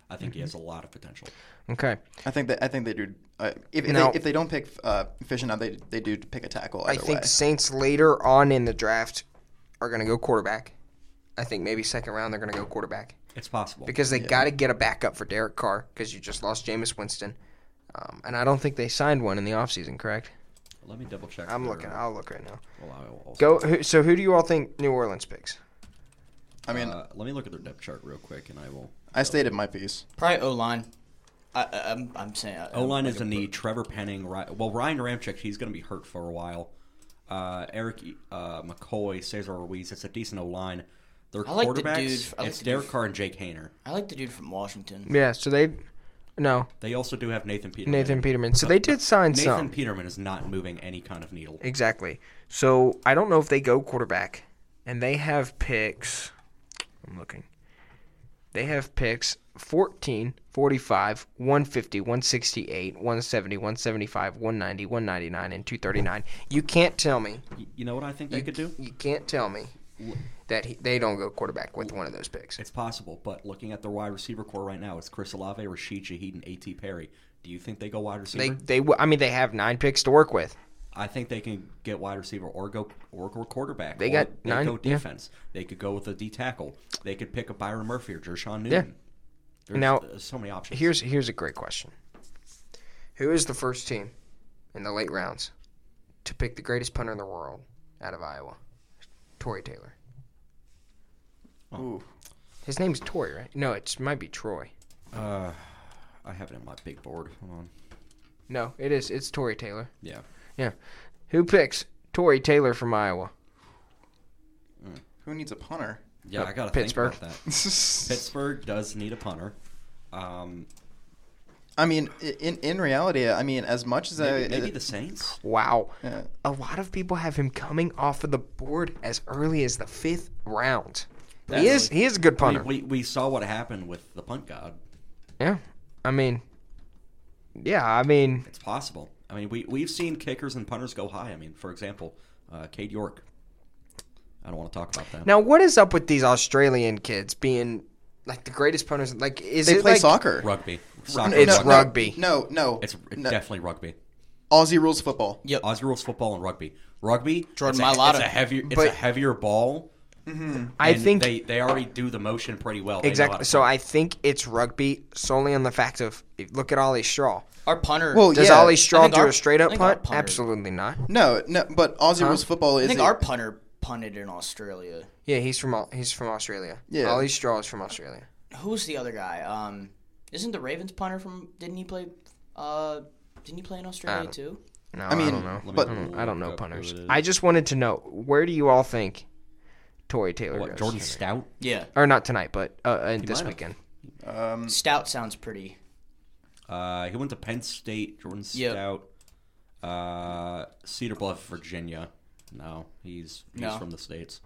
I think he has a lot of potential.
Okay.
I think that I think they do. Uh, if if,
Now-
they, if they don't pick uh, Fishing, they they do pick a tackle.
I
Either
think
way.
Saints later on in the draft are going to go quarterback. I think maybe second round they're going to go quarterback
It's possible.
because they got to get a backup for Derek Carr because you just lost Jameis Winston. Um, and I don't think they signed one in the offseason, correct?
Let me double check.
I'm
their-
looking. I'll look right now.
well, I will also-
Go. Who, so who do you all think New Orleans picks?
I mean,
Uh, let me look at their depth chart real quick, and I will.
I stated my piece.
Probably O line. I, I, I'm I'm saying I-
O line
I'm
is a need. Trevor Penning. Ry- Well, Ryan Ramczyk, he's going to be hurt for a while. Uh, Eric uh, McCoy, Cesar Ruiz. It's a decent O line. Their
I like the
quarterbacks.
dude- I like
it's
the
Derek
dude-
Carr and Jake Hayner.
I like the dude from Washington.
Yeah. So they, no,
They also do have Nathan Peterman.
Nathan Peterman. So they did sign
Nathan
some.
Peterman is not moving any kind of needle.
Exactly. So I don't know if they go quarterback, and they have picks. I'm looking. They have picks fourteen, forty-five, one fifty, one sixty-eight, one seventy, one seventy-five, one ninety, one ninety-nine, and two thirty-nine. You can't tell me.
Y- You know what I think they could do?
You can't tell me that he, they don't go quarterback with one of those picks.
It's possible, but looking at their wide receiver core right now, it's Chris Olave, Rashid Shaheed, and A T Perry. Do you think they go wide receiver?
They they w- I mean they have nine picks to work with.
I think they can get wide receiver or go or go quarterback.
They
or
got
they
nine-
go
yeah.
defense. They could go with a D tackle. They could pick a Byron Murphy or Jershawn Newton. There's,
Now,
there's so many options.
Here's here's a great question. Who is the first team in the late rounds to pick the greatest punter in the world out of Iowa? Torrey Taylor.
Ooh.
His name's Torrey, right? No, it might be Troy.
uh, I have it on my big board. Hold on.
No, it is. It's Torrey Taylor.
Yeah.
Yeah. Who picks Torrey Taylor from Iowa?
Who needs a punter?
Yeah,
Uh,
I gotta
Pittsburgh.
think about that. Pittsburgh does need a punter. Um,
I mean, i- in in reality, I mean, as much as
maybe,
I
maybe the Saints.
Wow.
Yeah.
A lot of people have him coming off of the board as early as the fifth round. He is he is a good
I
punter.
mean, we we saw what happened with the punt god.
Yeah. I mean, yeah, I mean,
It's possible. I mean, we we've seen kickers and punters go high. I mean, for example, uh, Cade York. I don't want to talk about that.
now what is up with these Australian kids being like the greatest punters? Like, is
They
it
play
like,
soccer.
Rugby. Soccer.
It's
rugby.
rugby.
No, no,
It's
no.
definitely rugby.
Aussie rules football.
Yep.
Aussie rules football and rugby. Rugby.
Jordan
it's a,
Mailata.
It's a heavier. It's
But-
a heavier ball.
I
and
think
they, they already do the motion pretty well. They know how
exactly.
to
So
punt.
I think it's rugby solely on the fact of look at Ollie Straw.
Our punter.
Well,
Does
yeah.
Ollie Straw
I think
do
our-
a straight
I
up
think our
punt?
punter-
Absolutely not.
No, no, but Aussie rules football
I
is.
think
a-
our punter punted in Australia.
Yeah, he's from Au- he's from Australia.
Yeah.
Ollie Straw is from Australia.
Who's the other guy? Um, isn't the Ravens punter from? Didn't he play? Uh, didn't he play in Australia
Um,
too?
No,
I mean,
I don't know.
Let me
but-
I don't, I don't know
look up
punters.
who it is.
I just wanted to know where do you all think Torrey Taylor
What,
goes?
Jordan
tonight?
Stout.
Yeah.
Or not tonight, but uh, uh, this
might have.
weekend.
um,
Stout sounds pretty.
Uh, he went to Penn State. Jordan
Yep.
Stout. Uh, Cedar Bluff, Virginia. No, he's he's
No.
from the States.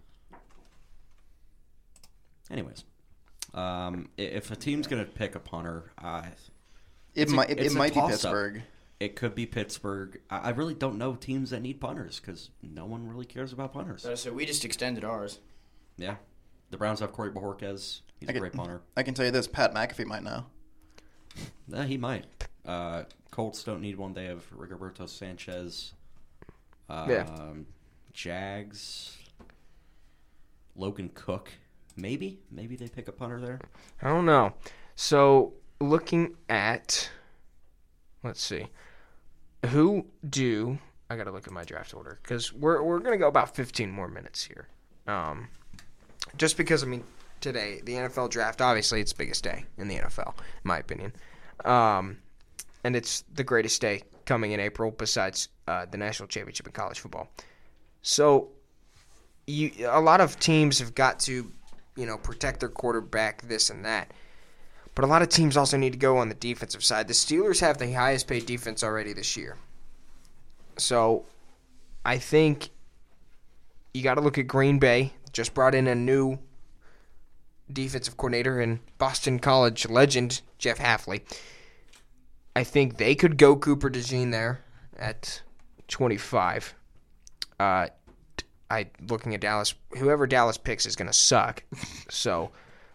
Anyways, um, i- if a team's gonna pick a punter, uh,
it
It's a-
might it,
it's a
might be
toss-up.
Pittsburgh.
it could be Pittsburgh. I, I really don't know teams that need punters because no one really cares about punters.
So we just extended ours.
Yeah, the Browns have Corey Bojorquez. He's
I
a
get-
great punter.
I can tell you this: Pat McAfee might know.
Uh, he might. Uh, Colts don't need one. They have Rigoberto Sanchez. Um,
Yeah.
Jags. Logan Cook. Maybe. Maybe they pick a punter there.
I don't know. So looking at, let's see, who do I got to look at my draft order because we're we're gonna go about fifteen more minutes here. Um, just because I mean today the N F L draft obviously it's the biggest day in the N F L in my opinion, um, and it's the greatest day coming in April besides uh, the national championship in college football. So you a lot of teams have got to you know protect their quarterback, this and that. But a lot of teams also need to go on the defensive side. The Steelers have the highest paid defense already this year. So I think you got to look at Green Bay. Just brought in a new defensive coordinator in Boston College legend, Jeff Hafley. I think they could go Cooper DeJean there at twenty-five. Uh, I looking at Dallas, whoever Dallas picks is going to suck. So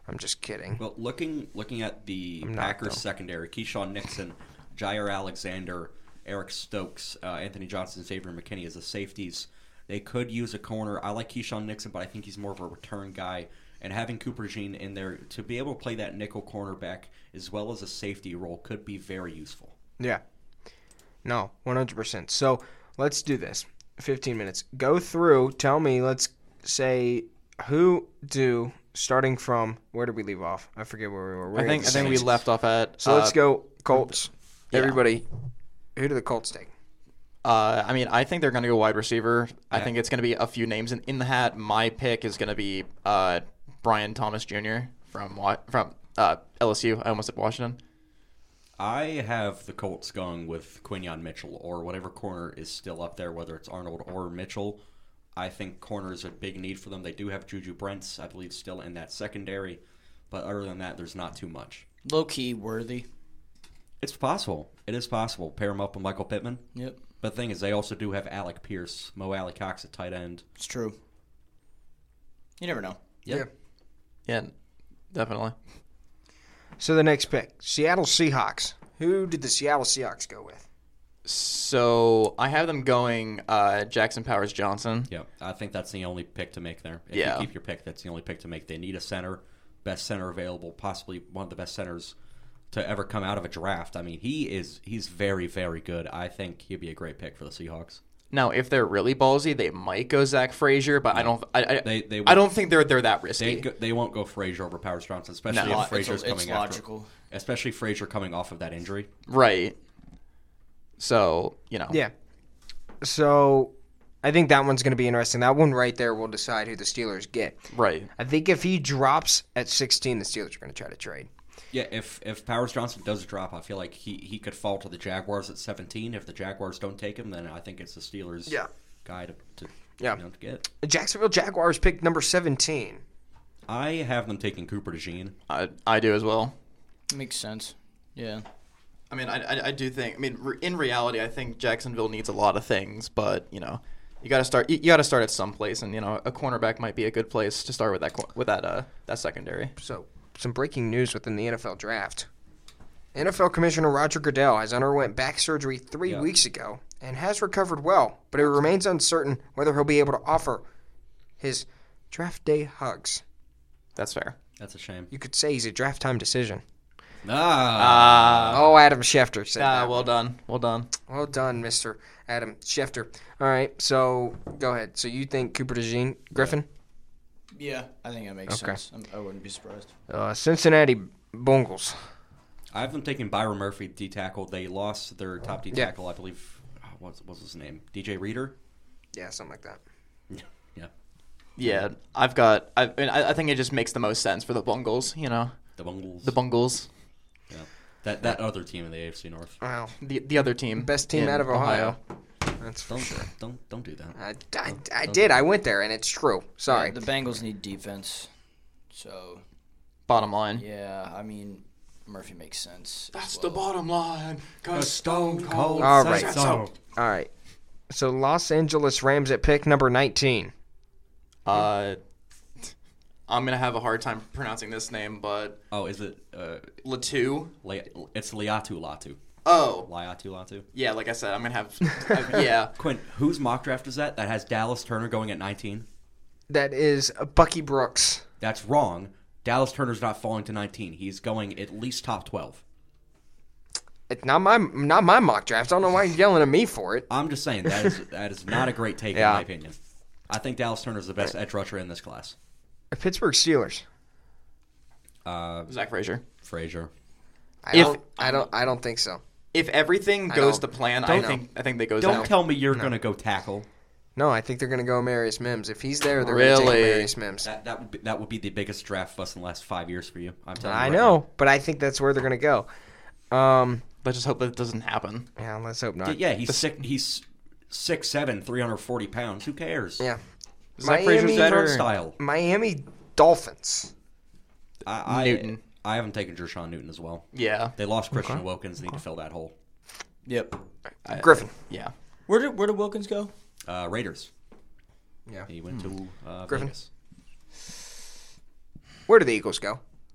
I'm just kidding.
Well, looking looking at the
I'm not,
Packers
though.
secondary, Keyshawn Nixon, Jair Alexander, Eric Stokes, uh, Anthony Johnson, Xavier McKinney as the safeties. They could use a corner. I like Keyshawn Nixon, but I think he's more of a return guy. And having Cooper Jean in there to be able to play that nickel cornerback as well as a safety role could be very useful.
Yeah. No, one hundred percent. So let's do this. fifteen minutes. Go through. Tell me, let's say, who do, starting from, where did we leave off? I forget where we were. We're
I think
at
I
the
think we
Saints.
left off at.
So let's
uh,
go Colts.
yeah.
Everybody, who do the Colts take?
Uh, I mean, I think they're going to go wide receiver. I
Yeah.
think it's going to be a few names in, in the hat. My pick is going to be uh, Brian Thomas Junior from Wa- from uh, L S U. I almost said Washington.
I have the Colts going with Quinyon Mitchell or whatever corner is still up there, whether it's Arnold or Mitchell. I think corner is a big need for them. They do have Juju Brents, I believe, still in that secondary. But other than that, there's not too much.
Low-key worthy.
It's possible. It is possible. Pair him up with Michael Pittman.
Yep,
But the thing is, they also do have Alec Pierce, Mo Alley Cox at tight end.
it's true. You never know.
Yep.
Yeah, definitely.
So the next pick, Seattle Seahawks. Who did the Seattle Seahawks go with?
So I have them going uh, Jackson Powers Johnson.
Yep. I think that's the only pick to make there. If
Yeah.
you keep your pick, that's the only pick to make. They need a center, best center available, possibly one of the best centers to ever come out of a draft. I mean, he is he's very, very good. I think he'd be a great pick for the Seahawks.
Now, if they're really ballsy, they might go Zach Frazier, but I don't. I, I,
They- they
I don't think they're they're that
They
risky.
go, they won't go Frazier over Powers Johnson, especially
No.
if Frazier's
it's,
coming
it's
after.
logical.
Especially Frazier coming off of that injury.
Right. So you know.
Yeah. So I think that one's going to be interesting. That one right there will decide who the Steelers get.
Right.
I think if he drops at sixteen, the Steelers are going to try to trade.
Yeah, if if Powers Johnson does drop, I feel like he, he could fall to the Jaguars at seventeen. If the Jaguars don't take him, then I think it's the Steelers'
Yeah.
guy to, to,
Yeah.
you know, to get.
The Jacksonville Jaguars picked number seventeen.
I have them taking Cooper DeJean.
I I do as well.
Makes sense. Yeah.
I mean, I, I, I do think. I mean, re- in reality, I think Jacksonville needs a lot of things, but you know, you got to start. You, you got to start at some place, and you know, a cornerback might be a good place to start with that cor- with that uh that secondary.
So, some breaking news within the N F L draft. N F L Commissioner Roger Goodell has underwent back surgery three
Yeah.
weeks ago and has recovered well, but it remains uncertain whether he'll be able to offer his draft day hugs.
That's fair.
That's a shame.
You could say he's a draft time decision.
Ah,
Oh, Adam Schefter said
Ah,
that.
well done, well done.
Well done, Mister Adam Schefter. All right, so go ahead. So you think Cooper DeJean, Griffin?
Yeah, I think that makes
Okay.
sense. I'm, I wouldn't be surprised.
Uh, Cincinnati Bengals.
I have them taking Byron Murphy, D tackle. They lost their top D
Yeah.
tackle, I believe. oh, What's what's his name? D J Reader.
Yeah, something like that.
Yeah,
Yeah, I've got. I, I mean, I I think it just makes the most sense for the Bungles. You know,
the Bungles.
the Bungles,
yeah. That that other team in the A F C North.
Wow.
the the other team,
Best team
in
out of Ohio. That's for
Don't
sure.
don't don't do that.
I, I, I did. I went there, and it's true. Sorry.
Yeah, the Bengals need defense. So,
Bottom line.
yeah, I mean, Murphy makes sense. as
That's
well.
the bottom line. Cause
Stone Cold.
All
said
right.
so.
All right. So Los Angeles Rams at pick number nineteen.
Uh, I'm gonna have a hard time pronouncing this name, but
Oh, is it? Uh,
Latu.
Le- it's Liatu Latu.
Oh,
Liatu Latu.
yeah. Like I said, I'm gonna have. I- yeah.
Quinn, whose mock draft is that? That has Dallas Turner going at nineteen.
That is Bucky Brooks.
That's wrong. Dallas Turner's not falling to nineteen. He's going at least top twelve.
It's not my not my mock draft. I don't know why you're yelling at me for it.
I'm just saying that is that is not a great take
Yeah.
in my opinion. I think Dallas Turner's the best edge rusher in this class.
Pittsburgh Steelers.
Uh,
Zach Frazier.
Frazier.
I
If-
don't. I don't. I don't think so.
If everything
I
goes
don't-
to plan, I
don't-
think I think they go.
Don't
Zach.
tell me you're going to go tackle.
No, I think they're going to go Marius Mims. If he's there, they're going to
Really?
take Marius Mims.
That that would be, that would be the biggest draft bust in the last five years for you. I'm telling you.
I
right
know, but I think that's where they're going to go. Um,
Let's just hope that doesn't happen.
yeah, let's hope
now.
not.
Yeah, he's six, he's six seven, three hundred forty pounds. Who cares?
Yeah.
Zach
Miami,
Frazier's
Run
better.
style.
Miami Dolphins.
I, I,
Newton.
I haven't taken Jershawn Newton as well.
Yeah.
They lost Christian Wilkins. They need to fill that hole.
Yep.
I-
Griffin.
Yeah.
Where did where did Wilkins go?
Uh, Raiders.
Yeah.
He went to uh,
Griffin.
Vegas.
Where do the Eagles go?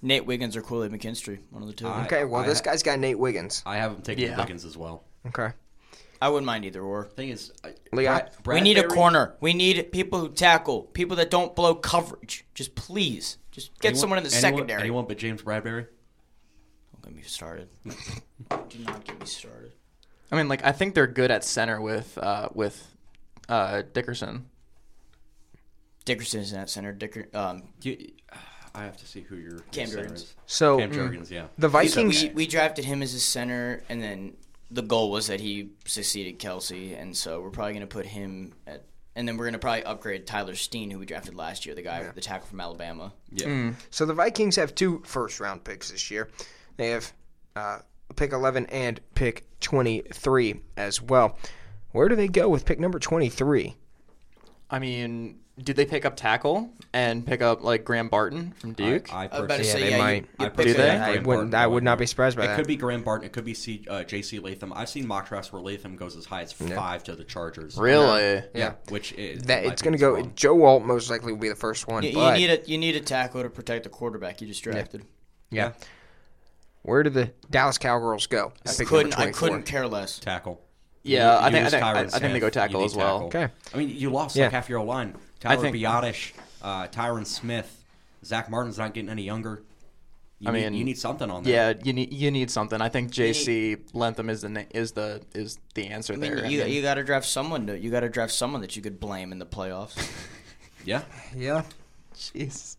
Nate Wiggins or Kool-Aid McKinstry, one of the two.
I-
Okay, well,
I
this
ha-
guy's got Nate Wiggins.
I have him taking
Yeah.
Wiggins as well.
Okay.
I wouldn't mind either or.
Thing is, I-
Leon?
Brad-
We need a
Bradbury-
corner. We need people who tackle, people that don't blow coverage. Just please, just get
anyone-
someone in the
anyone-
secondary.
Anyone but James Bradbury?
Don't get me started. Do not get me started.
I mean, like I think they're good at center with uh, with uh, Dickerson.
Dickerson is in that center. Dicker, um,
You, I have to see who your
Cam
your center
Jurgens.
is.
So
Cam Jurgens, yeah.
the Vikings.
we, we drafted him as a center, and then the goal was that he succeeded Kelsey, and so we're probably going to put him at. And then we're going to probably upgrade Tyler Steen, who we drafted last year, the guy, the tackle from Alabama.
Yeah.
So the Vikings have two first-round picks this year. They have uh, pick eleven and pick twenty-three as well. Where do they go with pick number twenty-three?
I mean, did they pick up tackle and pick up like Graham Barton from Duke?
I, I
I was about to
personally,
say,
they
yeah,
might.
You,
I
you
personally
pick
they?
a-
have
I
Graham
wouldn't.
Barton
I would
going
not
there.
be surprised by
It
that.
could be Graham Barton. It could be C, uh, J C Latham. I've seen mock drafts where Latham goes as high as five to the Chargers.
Really?
Yeah.
Which is
That
in my
it's going to
opinion,
go.
is wrong.
Joe Alt most likely will be the first one.
You, you
but
need a you need a tackle to protect the quarterback you just drafted.
yeah. Where do the Dallas Cowgirls go?
I
at pick
couldn't
number
I
twenty-four?
couldn't care less.
tackle.
Yeah,
You-
I
you
think-
use
I think-
Tyron
I- I think they
Smith,
go tackle
you need
as well.
tackle.
Okay.
I mean, you lost
Yeah.
like half your O line. Tyler
think-
Biotish, uh, Tyron Smith, Zach Martin's not getting any younger. You
I
need,
mean,
you need something on there.
Yeah, you need you need something. I think J C Lentham is the na- is the is the answer
I mean,
there. I
you
mean,
you got to draft someone to you got to draft someone that you could blame in the playoffs.
Yeah.
Yeah.
jeez.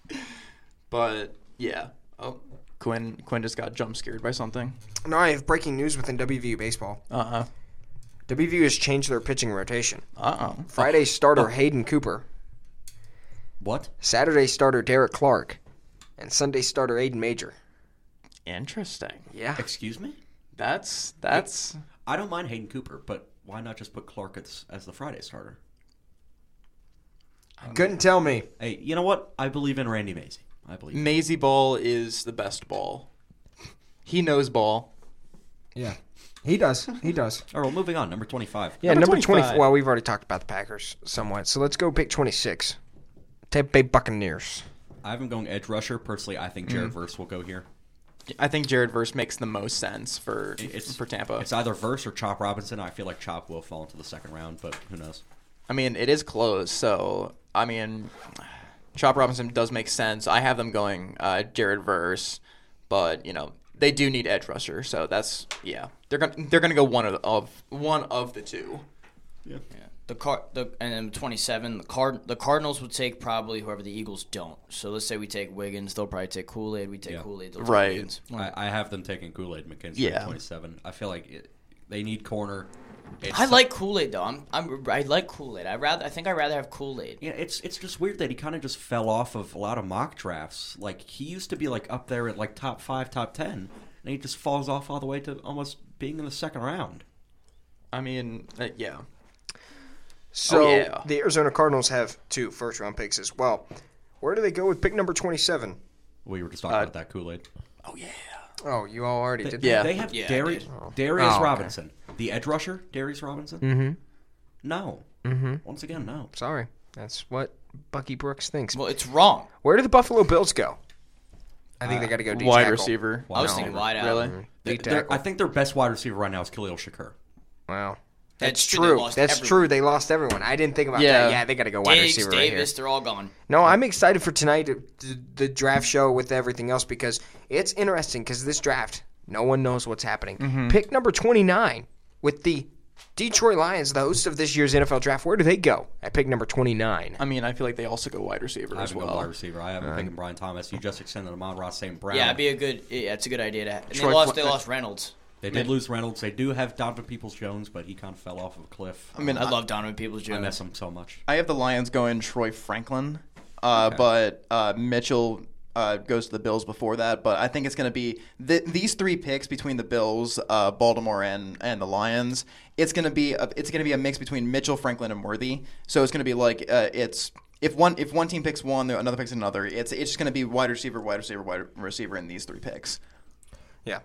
But yeah. Oh, Quinn Quinn just got jump scared by something.
No, I have breaking news within W V U baseball.
Uh uh
W V U has changed their pitching rotation.
Uh oh.
Friday starter Hayden Cooper,
What?
Saturday starter Derek Clark, and Sunday starter Aiden Major.
Interesting.
Yeah.
Excuse me?
That's that's.
I don't mind Hayden Cooper, but why not just put Clark as, as the Friday starter?
Couldn't tell me.
Hey, you know what? I believe in Randy Mazie. I believe.
Maisie ball is the best ball. He knows ball.
Yeah. He does. He does.
All right, well, moving on. Number twenty-five.
Yeah,
Number
number twenty-four.
twenty-five.
Well, we've already talked about the Packers somewhat. So let's go pick twenty-six. Tampa Bay Buccaneers.
I have him going edge rusher. Personally, I think Jared Verse will go here.
I think Jared Verse makes the most sense for
It's
for Tampa.
It's either Verse or Chop Robinson. I feel like Chop will fall into the second round, but who knows?
I mean, it is close, so I mean, Chop Robinson does make sense. I have them going uh, Jared Verse, but you know they do need edge rusher, so that's yeah. They're gonna they're gonna go one of, of one of the two.
Yeah. The car the and then twenty-seven. The card the Cardinals would take probably whoever the Eagles don't. So let's say we take Wiggins, they'll probably take Kool-Aid. We take
Yeah.
Kool-Aid, they'll take
Right.
Wiggins.
I, I have them taking Kool-Aid McKinstry
Yeah.
at twenty-seven. I feel like it, they need corner. It's
I like Kool-Aid though. I'm I'm I like Kool-Aid. I rather I think I'd rather have Kool-Aid.
Yeah, it's it's just weird that he kind of just fell off of a lot of mock drafts. Like he used to be like up there at like top five, top ten, and he just falls off all the way to almost being in the second round.
I mean, uh, yeah.
So
Oh, yeah.
the Arizona Cardinals have two first round picks as well. Where do they go with pick number twenty-seven?
We were just talking
Uh,
about that Kool-Aid.
Oh yeah.
Oh, you all already
They,
did
Yeah.
they have
Yeah, I
Darius,
did.
Darius
Oh, okay.
Robinson, the edge rusher, Darius Robinson.
Mm-hmm.
No.
Mm-hmm.
Once again, no.
Sorry. That's what Bucky Brooks thinks.
Well, it's wrong.
Where do the Buffalo Bills go? I think they got to go D
Wide
tackle.
receiver.
I was
No.
thinking wide out.
Really?
They-
D
they're-
tackle.
I think their best wide receiver right now is Khalil Shakur.
Wow.
That's
That's
true. They
true.
lost
That's
everyone.
true. They lost everyone. I didn't think about
Yeah.
that. Yeah, they got to go wide
Diggs,
receiver right
Davis,
here.
they're all gone.
No, I'm excited for tonight, the, the draft show with everything else, because it's interesting because this draft, no one knows what's happening.
Mm-hmm.
Pick number twenty-nine with the Detroit Lions, the host of this year's N F L draft. Where do they go at pick number twenty-nine?
I mean, I feel like they also go wide receiver
I
as
haven't
well.
got wide receiver. I haven't taken Brian Thomas. You just extended Amon Ross Saint Brown.
Yeah, it'd be a good. Yeah, it's a good idea to. Have. And
Troy
they lost.
Fle-
They lost Reynolds.
They did lose Reynolds. They do have Donovan Peoples-Jones, but he kind of fell off of a cliff.
I mean,
I love Donovan Peoples
I miss
Jones.
him so much.
I have the Lions going Troy Franklin, uh, but uh, Mitchell uh, goes to the Bills before that. But I think it's going to be th- these three picks between the Bills, uh, Baltimore, and, and the Lions. It's going to be a, it's going to be a mix between Mitchell, Franklin, and Worthy. So it's going to be like uh, it's if one if one team picks one, the- another picks another. It's it's just going to be wide receiver, wide receiver, wide receiver in these three picks.
Yeah.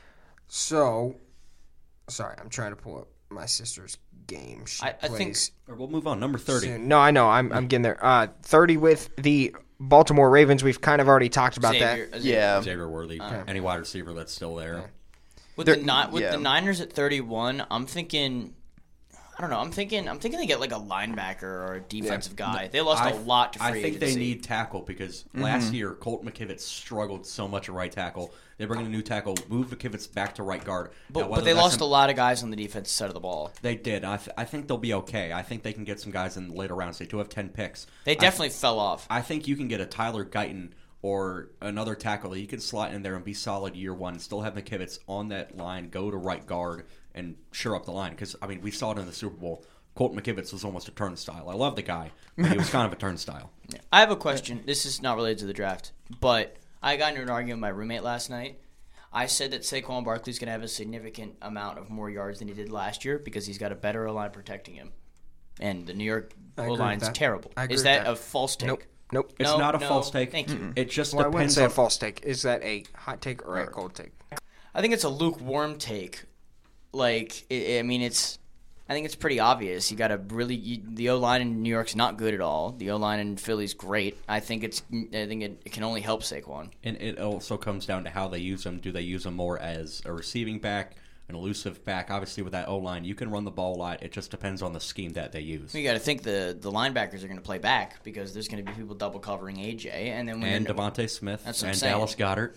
So, sorry, I'm trying to pull up my sister's game. She
I- I think-
plays
Or we'll move on. Number thirty.
soon. No, I know. I'm I'm getting there. Uh, thirty with the Baltimore Ravens, we've kind of already talked about
Xavier,
that.
Xavier.
Yeah.
Xavier Worthy, any wide receiver that's still there.
With
They're-
the Ni- with
yeah.
the Niners at thirty-one, I'm thinking. I don't know. I'm thinking. I'm thinking they get like a linebacker or a defensive guy. They lost
I,
a lot to free
I think
agency.
they need tackle because last year Colt McKivitz struggled so much at right tackle. They bring in a new tackle, move McKivitz back to right guard.
But,
Now,
but
whether
they
that's
lost
him-
a lot of guys on the defensive side of the ball.
They did. I, th- I think they'll be okay. I think they can get some guys in the later rounds. They do have ten picks.
They
I-
definitely fell off.
I think you can get a Tyler Guyton or another tackle that you can slot in there and be solid year one and still have McKivitz on that line, go to right guard, and shore up the line. Because, I mean, we saw it in the Super Bowl. Colt McKivitz was almost a turnstile. I love the guy, but he was kind of a turnstile.
I have a question. This is not related to the draft, but I got into an argument with my roommate last night. I said that Saquon Barkley's going to have a significant amount of more yards than he did last year because he's got a better O-line protecting him. And the New York
I agree with
O-line's
that.
terrible.
I agree
Is
with
that,
that.
a false take?
Nope. Nope.
It's
No,
not a
no,
false take.
thank you.
It just
Well, I wouldn't
depends
say
on
a false take. Is that a hot take or a cold take?
I think it's a lukewarm take. Like, I I mean, it's. I think it's pretty obvious. You got to really. You, the O line in New York's not good at all. The O line in Philly's great. I think it's. I think it, it can only help Saquon.
And it also comes down to how they use him. Do they use him more as a receiving back, an elusive back? Obviously, with that O-line, you can run the ball a lot. It just depends on the scheme that they use.
You got to think the the linebackers are going to play back because there's going to be people double covering A J, and then when
And
they're-
Devontae Smith
That's what I'm
and
saying.
Dallas Goddard.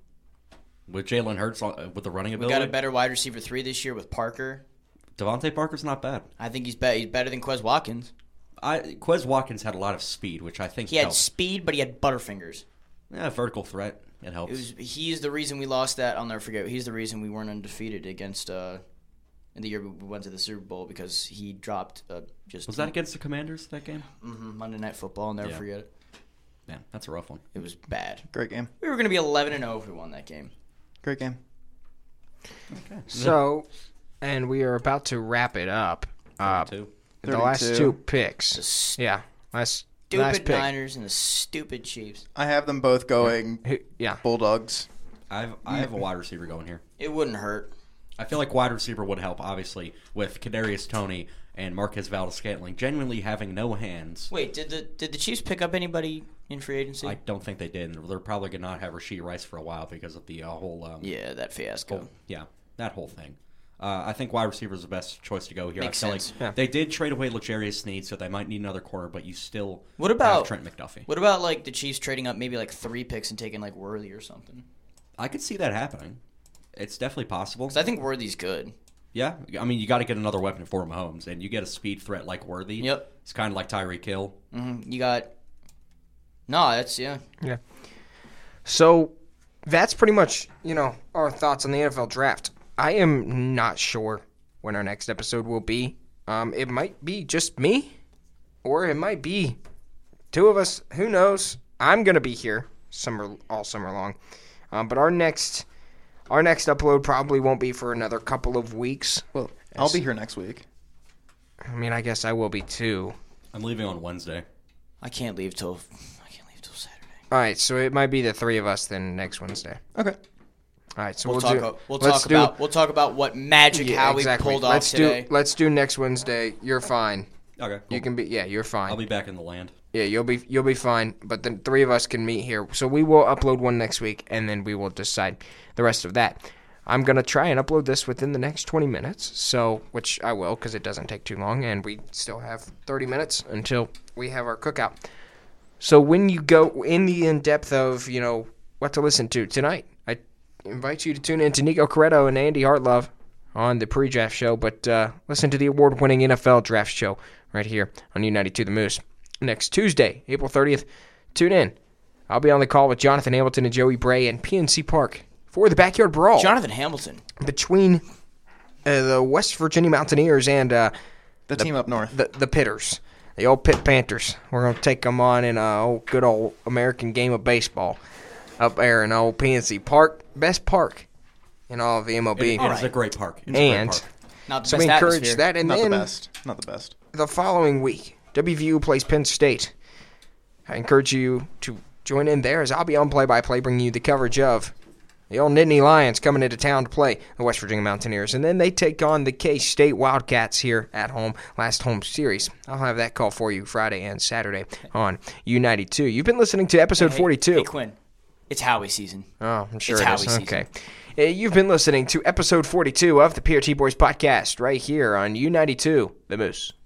With Jalen Hurts uh, with the running
we
ability.
got a better wide receiver three this year with Parker.
Devontae Parker's not bad.
I think he's be- he's better than Quez Watkins.
I Quez Watkins had a lot of speed, which I think
He had
helped.
speed, but he had butterfingers.
Yeah, vertical threat. It
It
helps.
was he's the reason we lost that. I'll never forget. He's the reason we weren't undefeated against uh, in the year we went to the Super Bowl because he dropped uh, just
Was that against the Commanders, that game?
Mhm, Monday Night Football. I'll never
Yeah.
forget it.
Man, that's a rough one.
It was bad.
Great game.
We were going to be eleven and zero if we won that game.
Great game.
So, and we are about to wrap it up. Uh,
Two.
the last
thirty-two.
two
The
picks.
stupid
Yeah, last last pick.
Niners and the stupid Chiefs.
I have them both going
Who- Yeah,
Bulldogs.
I have, I have a wide receiver going here.
It wouldn't hurt.
I feel like wide receiver would help, obviously, with Kadarius Toney and Marquez Valdes-Scantling genuinely having no hands.
Wait, did the did the Chiefs pick up anybody in free agency?
I don't think they did. and They're probably going to not have Rashee Rice for a while because of the uh, whole, um,
yeah, that fiasco.
whole- yeah, that whole thing. Uh, I think wide receiver is the best choice to go here.
Makes
I feel
sense.
like
Yeah.
they did trade away L'Jarius Sneed, so they might need another corner, but you still
What about-
have Trent McDuffie.
What about like the Chiefs trading up maybe like three picks and taking like Worthy or something?
I could see that happening. It's definitely possible.
Because I think Worthy's good.
Yeah, I mean, you got to get another weapon for Mahomes, and you get a speed threat like Worthy.
Yep.
It's kind of like Tyreek Hill.
hmm You got. No, that's yeah.
yeah. So that's pretty much you know our thoughts on the N F L draft. I am not sure when our next episode will be. Um, it might be just me, or it might be two of us. Who knows? I'm gonna be here summer all summer long. Um, but our next our next upload probably won't be for another couple of weeks.
Well, I'll be here next week.
I mean, I guess I will be too.
I'm leaving on Wednesday.
I can't leave till. I can't leave till Saturday.
All right, so it might be the three of us then next Wednesday.
Okay.
All right, so
We'll,
we'll,
talk.
do.
we'll
let's
talk
do,
about. We'll talk about what magic
yeah,
how
exactly.
we pulled off
let's
today.
do. Let's do next Wednesday. You're fine.
Okay, cool.
You can be. Yeah, you're fine.
I'll be back in the land.
Yeah, you'll be. You'll be fine. But the three of us can meet here. So we will upload one next week, and then we will decide the rest of that. I'm gonna try and upload this within the next twenty minutes. So, which I will, because it doesn't take too long, and we still have thirty minutes until we have our cookout. So when you go in the in depth of you know what to listen to tonight, I invite you to tune in to Nico Corretto and Andy Hartlove on the pre-draft show, but uh, listen to the award-winning N F L draft show right here on U ninety-two The Moose. Next Tuesday, April thirtieth, tune in. I'll be on the call with Jonathan Hamilton and Joey Bray in P N C Park for the Backyard Brawl
Jonathan Hamilton.
between uh, the West Virginia Mountaineers and uh,
The, team up north.
the the Pitters, the old Pitt Panthers. We're going to take them on in a old, good old American game of baseball up there in old P N C Park. Best park in all of the M L B.
It, it is a great park. It's
And
a great park.
Not the
so
best
we encourage
atmosphere.
that. And
Not
then
the best. Not the best.
the following week, W V U plays Penn State. I encourage you to join in there as I'll be on play-by-play bringing you the coverage of The old Nittany Lions coming into town to play the West Virginia Mountaineers. And then they take on the K-State Wildcats here at home, last home series. I'll have that call for you Friday and Saturday on U ninety-two. You've been listening to episode
Hey,
forty-two.
Hey, Quinn. It's Howie season.
Oh, I'm sure
It's
it
Howie
is.
season.
Okay. Uh, You've been listening to episode forty-two of the P R T Boys podcast right here on U ninety-two, The Moose.